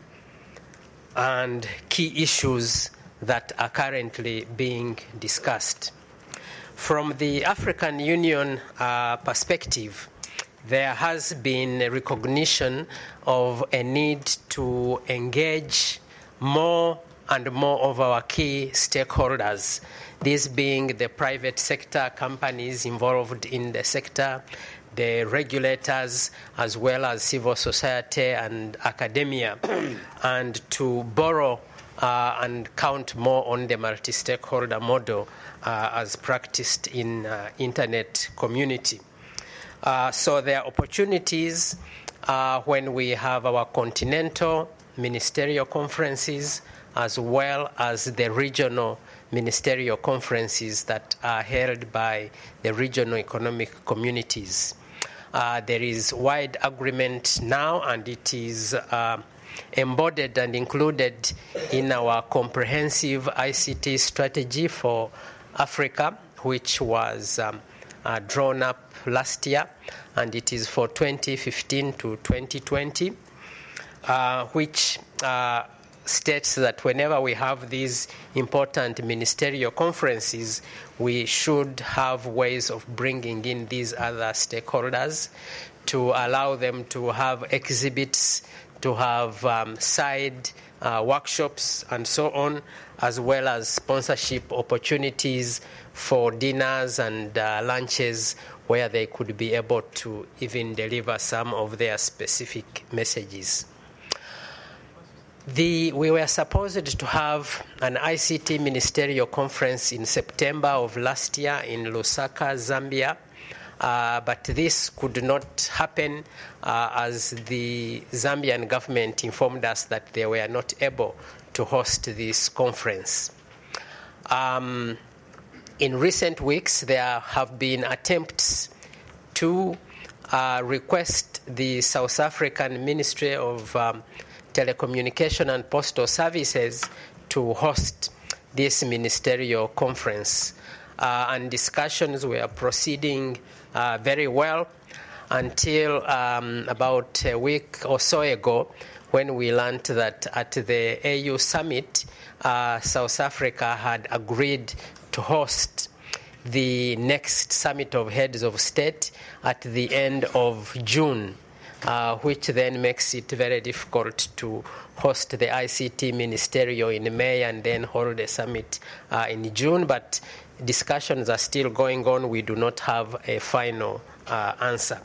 and key issues that are currently being discussed. From the African Union perspective, there has been a recognition of a need to engage more and more of our key stakeholders, these being the private sector companies involved in the sector, the regulators, as well as civil society and academia, and to borrow and count more on the multi-stakeholder model as practiced in internet community. So there are opportunities when we have our continental ministerial conferences, as well as the regional ministerial conferences that are held by the regional economic communities. There is wide agreement now, and it is embodied and included in our comprehensive ICT strategy for Africa, which was drawn up last year, and it is for 2015 to 2020, which states that whenever we have these important ministerial conferences, we should have ways of bringing in these other stakeholders to allow them to have exhibits, to have side workshops and so on, as well as sponsorship opportunities for dinners and lunches where they could be able to even deliver some of their specific messages. We were supposed to have an ICT ministerial conference in September of last year in Lusaka, Zambia, but this could not happen as the Zambian government informed us that they were not able to host this conference. In recent weeks, there have been attempts to request the South African Ministry of Telecommunication and Postal Services to host this ministerial conference. And discussions were proceeding very well. until about a week or so ago, when we learned that at the AU summit, South Africa had agreed to host the next summit of heads of state at the end of June, which then makes it very difficult to host the ICT Ministerial in May and then hold a summit in June. But discussions are still going on. We do not have a final answer.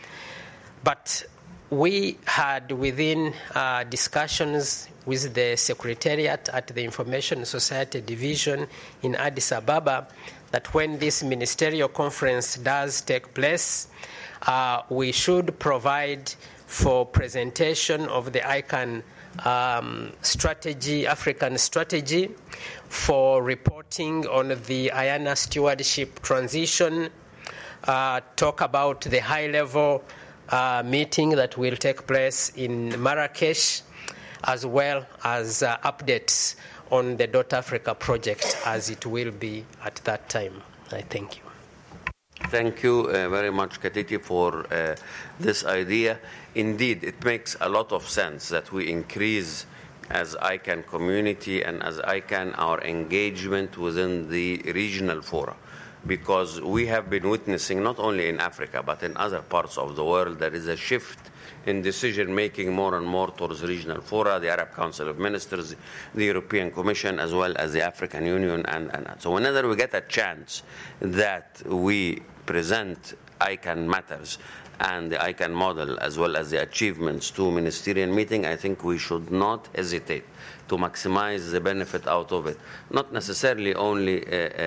But we had within discussions with the Secretariat at the Information Society Division in Addis Ababa that when this ministerial conference does take place, we should provide for presentation of the ICANN strategy, African strategy, for reporting on the IANA stewardship transition, talk about the high-level meeting that will take place in Marrakesh, as well as updates on the Dot Africa project as it will be at that time. I thank you. Thank you very much, Katiti, for this idea. Indeed, it makes a lot of sense that we increase as ICANN community and as ICANN our engagement within the regional fora, because we have been witnessing not only in Africa but in other parts of the world there is a shift in decision-making more and more towards regional fora, the Arab Council of Ministers, the European Commission, as well as the African Union. And so whenever we get a chance that we present ICANN matters and the ICANN model, as well as the achievements to ministerial meeting, I think we should not hesitate to maximize the benefit out of it. Not necessarily only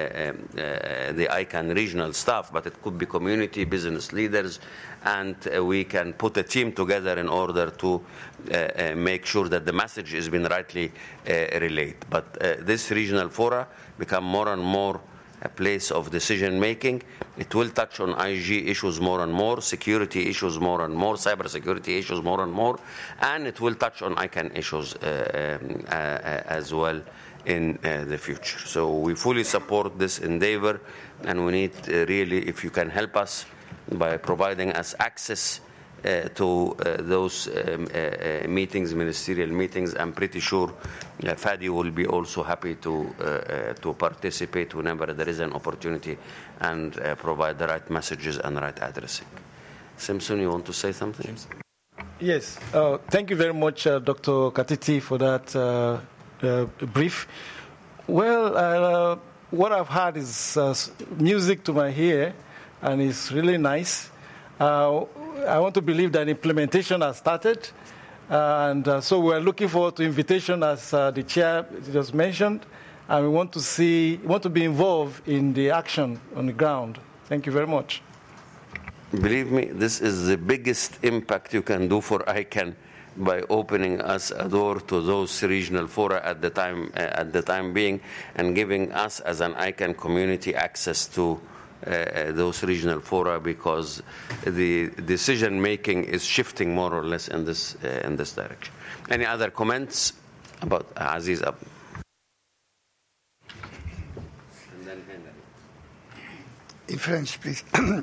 the ICANN regional staff, but it could be community, business leaders, and we can put a team together in order to make sure that the message is being rightly relayed. But this regional fora become more and more a place of decision-making. It will touch on IG issues more and more, security issues more and more, cybersecurity issues more and more, and it will touch on ICANN issues as well in the future. So we fully support this endeavor, and we need really, if you can help us by providing us access to those meetings, ministerial meetings. I'm pretty sure Fadi will be also happy to participate whenever there is an opportunity and provide the right messages and right addressing. Simpson, you want to say something? Yes. Thank you very much, Dr. Katiti, for that brief. Well, what I've heard is music to my ear, and it's really nice. I want to believe that implementation has started, and so we're looking forward to invitation, as the chair just mentioned, and we want to be involved in the action on the ground. Thank you very much. Believe me, this is the biggest impact you can do for ICANN by opening us a door to those regional fora at the time being, and giving us as an ICANN community access to those regional fora, because the decision making is shifting more or less in this direction. Any other comments about Aziz? And then in French, please.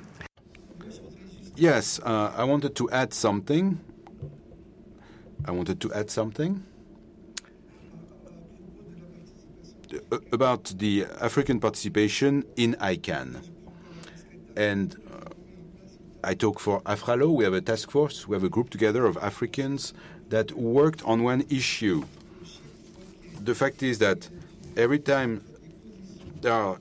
Yes, I wanted to add something. About the African participation in ICANN. And I talk for AfraLaw. We have a task force. We have a group together of Africans that worked on one issue. The fact is that every time there are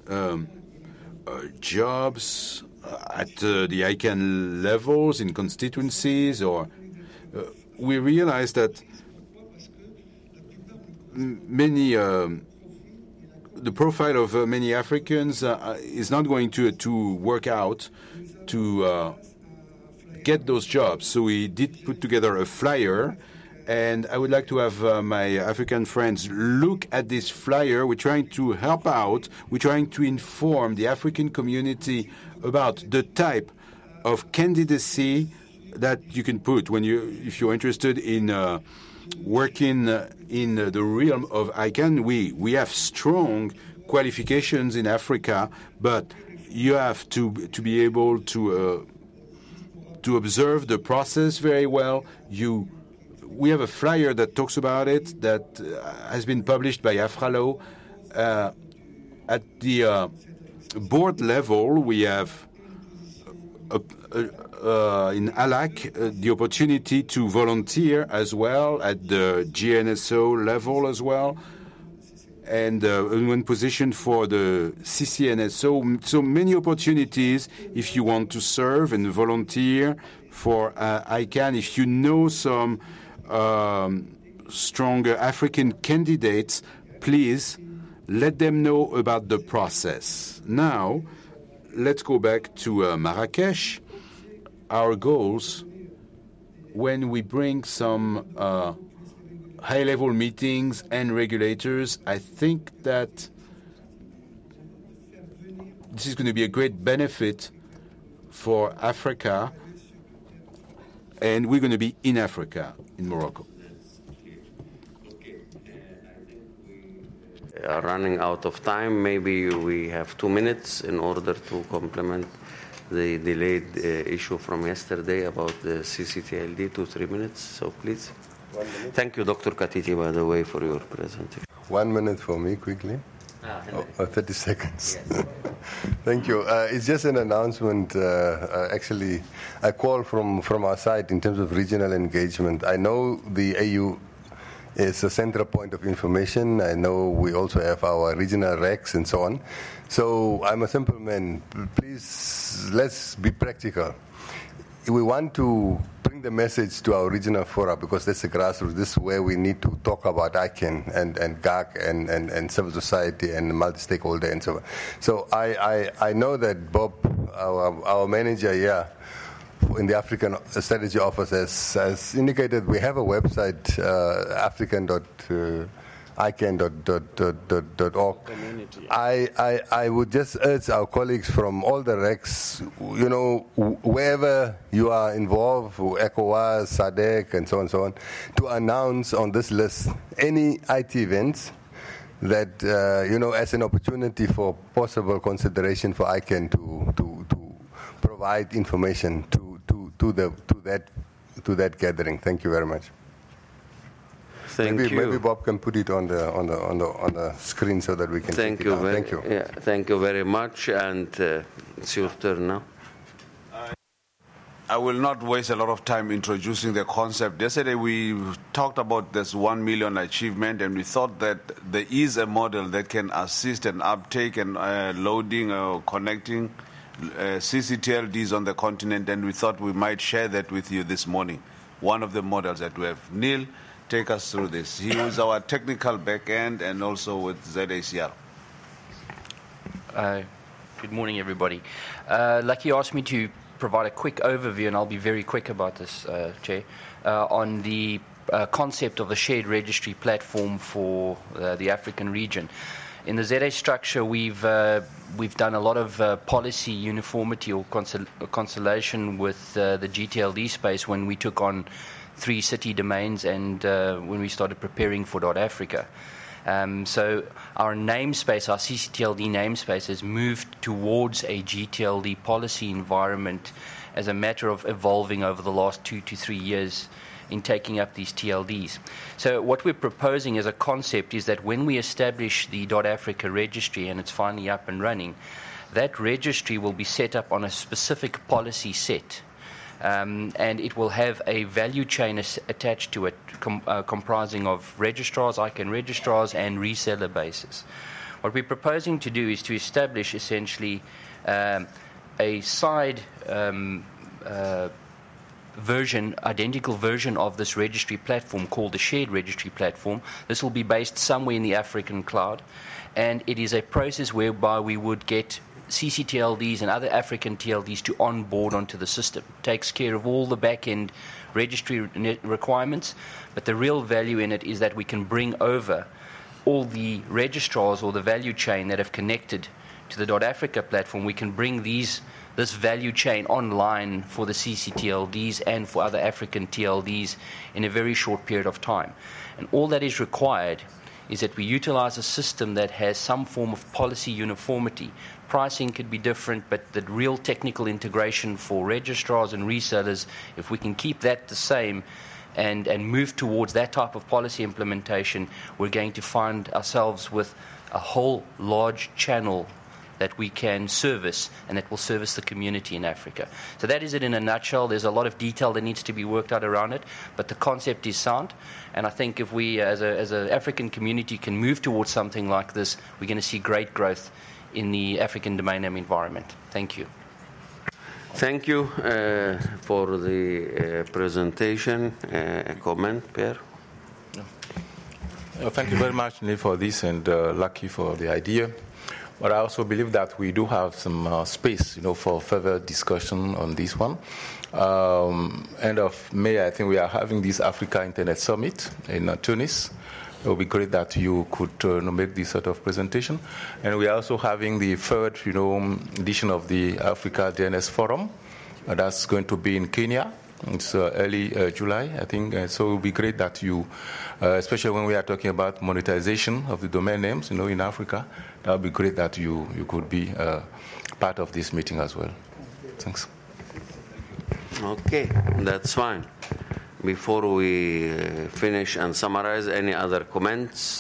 jobs at the ICANN levels, in constituencies, or we realize that many the profile of many Africans is not going to work out to get those jobs. So we did put together a flyer, and I would like to have my African friends look at this flyer. We're trying to help out. We're trying to inform the African community about the type of candidacy that you can put if you're interested in working in the realm of ICANN. We have strong qualifications in Africa, but you have to be able to to observe the process very well. We have a flyer that talks about it that has been published by AfraLaw. At the board level, we have in ALAC the opportunity to volunteer as well at the GNSO level as well, and one position for the CCNS. So many opportunities if you want to serve and volunteer for ICANN. If you know some stronger African candidates, please let them know about the process. Now, let's go back to Marrakesh. Our goals, when we bring some high-level meetings and regulators, I think that this is going to be a great benefit for Africa, and we're going to be in Africa, in Morocco. We are running out of time. Maybe we have 2 minutes in order to complement the delayed issue from yesterday about the CCTLD, 2-3 minutes. So please. 1 minute. Thank you, Dr. Katiti, by the way, for your presentation. 1 minute for me, quickly. 30 seconds. Yes. Thank you. It's just an announcement, actually, a call from our side in terms of regional engagement. I know the AU is a central point of information. I know we also have our regional RECs and so on. So I'm a simple man. Please, let's be practical. We want to bring the message to our regional fora because that's the grassroots. This is where we need to talk about ICANN and GAC and civil society and multi-stakeholder and so on. So I know that Bob, our manager here in the African Strategy Office, has indicated we have a website, african.icann.org. I would just urge our colleagues from all the RECs, wherever you are involved, ECOWAS, SADC, and so on, to announce on this list any IT events that, as an opportunity for possible consideration for ICANN to provide information to that gathering. Thank you very much. Maybe Bob can put it on the screen so that we can. Thank you. Thank you. Yeah, thank you very much, and it's your turn now. I will not waste a lot of time introducing the concept. Yesterday we talked about this 1 million achievement, and we thought that there is a model that can assist and uptake and loading or connecting CCTLDs on the continent, and we thought we might share that with you this morning. One of the models that we have. Neil, take us through this. He was our technical back end and also with ZACR. Good morning, everybody. Lucky asked me to provide a quick overview, and I'll be very quick about this, Chair, on the concept of the shared registry platform for the African region. In the ZA structure, we've done a lot of policy uniformity or consolidation with the GTLD space when we took on 3 city domains and when we started preparing for .Africa. So our namespace, our CCTLD namespace, has moved towards a GTLD policy environment as a matter of evolving over the last 2 to 3 years in taking up these TLDs. So what we're proposing as a concept is that when we establish the .Africa registry and it's finally up and running, that registry will be set up on a specific policy set. And it will have a value chain attached to it comprising of registrars, ICANN registrars, and reseller bases. What we're proposing to do is to establish essentially a side identical version of this registry platform called the shared registry platform. This will be based somewhere in the African cloud, and it is a process whereby we would get CCTLDs and other African TLDs to onboard onto the system. It takes care of all the back-end registry requirements, but the real value in it is that we can bring over all the registrars or the value chain that have connected to the .Africa platform. We can bring this value chain online for the CCTLDs and for other African TLDs in a very short period of time. And all that is required is that we utilize a system that has some form of policy uniformity. Pricing could be different, but the real technical integration for registrars and resellers, if we can keep that the same and move towards that type of policy implementation, we're going to find ourselves with a whole large channel that we can service, and that will service the community in Africa. So that is it in a nutshell. There's a lot of detail that needs to be worked out around it, but the concept is sound. And I think if we, as an African community, can move towards something like this, we're going to see great growth in the African domain name environment. Thank you. Thank you for the presentation. Comment, Pierre? Thank you very much, Neil, for this, and Lucky for the idea. But I also believe that we do have some space, for further discussion on this one. End of May, I think we are having this Africa Internet Summit in Tunis. It would be great that you could make this sort of presentation. And we are also having the third, edition of the Africa DNS Forum. That's going to be in Kenya. It's early July, I think. So it would be great that you, especially when we are talking about monetization of the domain names, in Africa, that would be great that you could be part of this meeting as well. Thanks. Okay, that's fine. Before we finish and summarize, any other comments?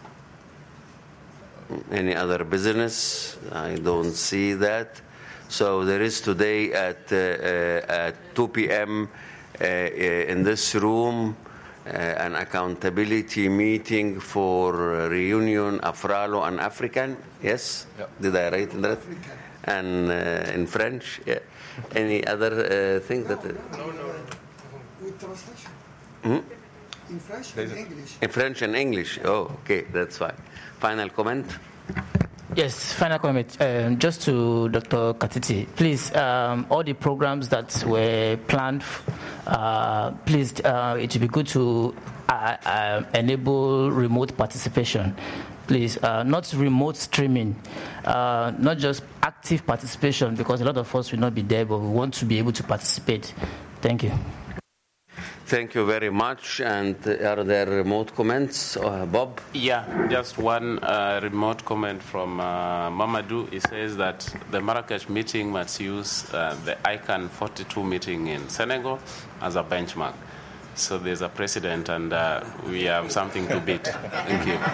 Any other business? I don't see that. So there is today at 2 p.m. In this room an accountability meeting for Reunion, Afralo, and African. Yes? Yep. Did I write that? And in French? Yeah. Any other thing that? No. With translation. In French and English. In French and English. Oh, okay, that's fine. Final comment? Yes, final comment. Just to Dr. Katiti, please, all the programs that were planned, please, it would be good to enable remote participation. Please, not remote streaming, not just active participation, because a lot of us will not be there, but we want to be able to participate. Thank you. Thank you very much. And are there remote comments? Bob? Yeah, just one remote comment from Mamadou. He says that the Marrakesh meeting must use the ICANN 42 meeting in Senegal as a benchmark. So there's a precedent, and we have something to beat. Thank you.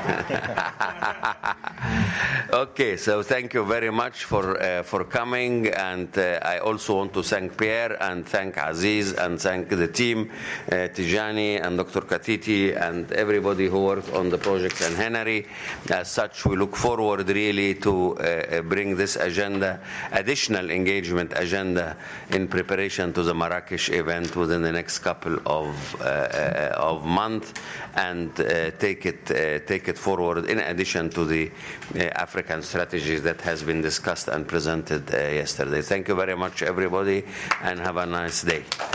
Okay, so thank you very much for coming, and I also want to thank Pierre and thank Aziz and thank the team, Tijani and Dr. Katiti and everybody who worked on the project, and Henry. As such, we look forward really to bring this agenda, additional engagement agenda, in preparation to the Marrakesh event within the next couple of months, and take it forward in addition to the African strategies that has been discussed and presented yesterday. Thank you very much, everybody, and have a nice day.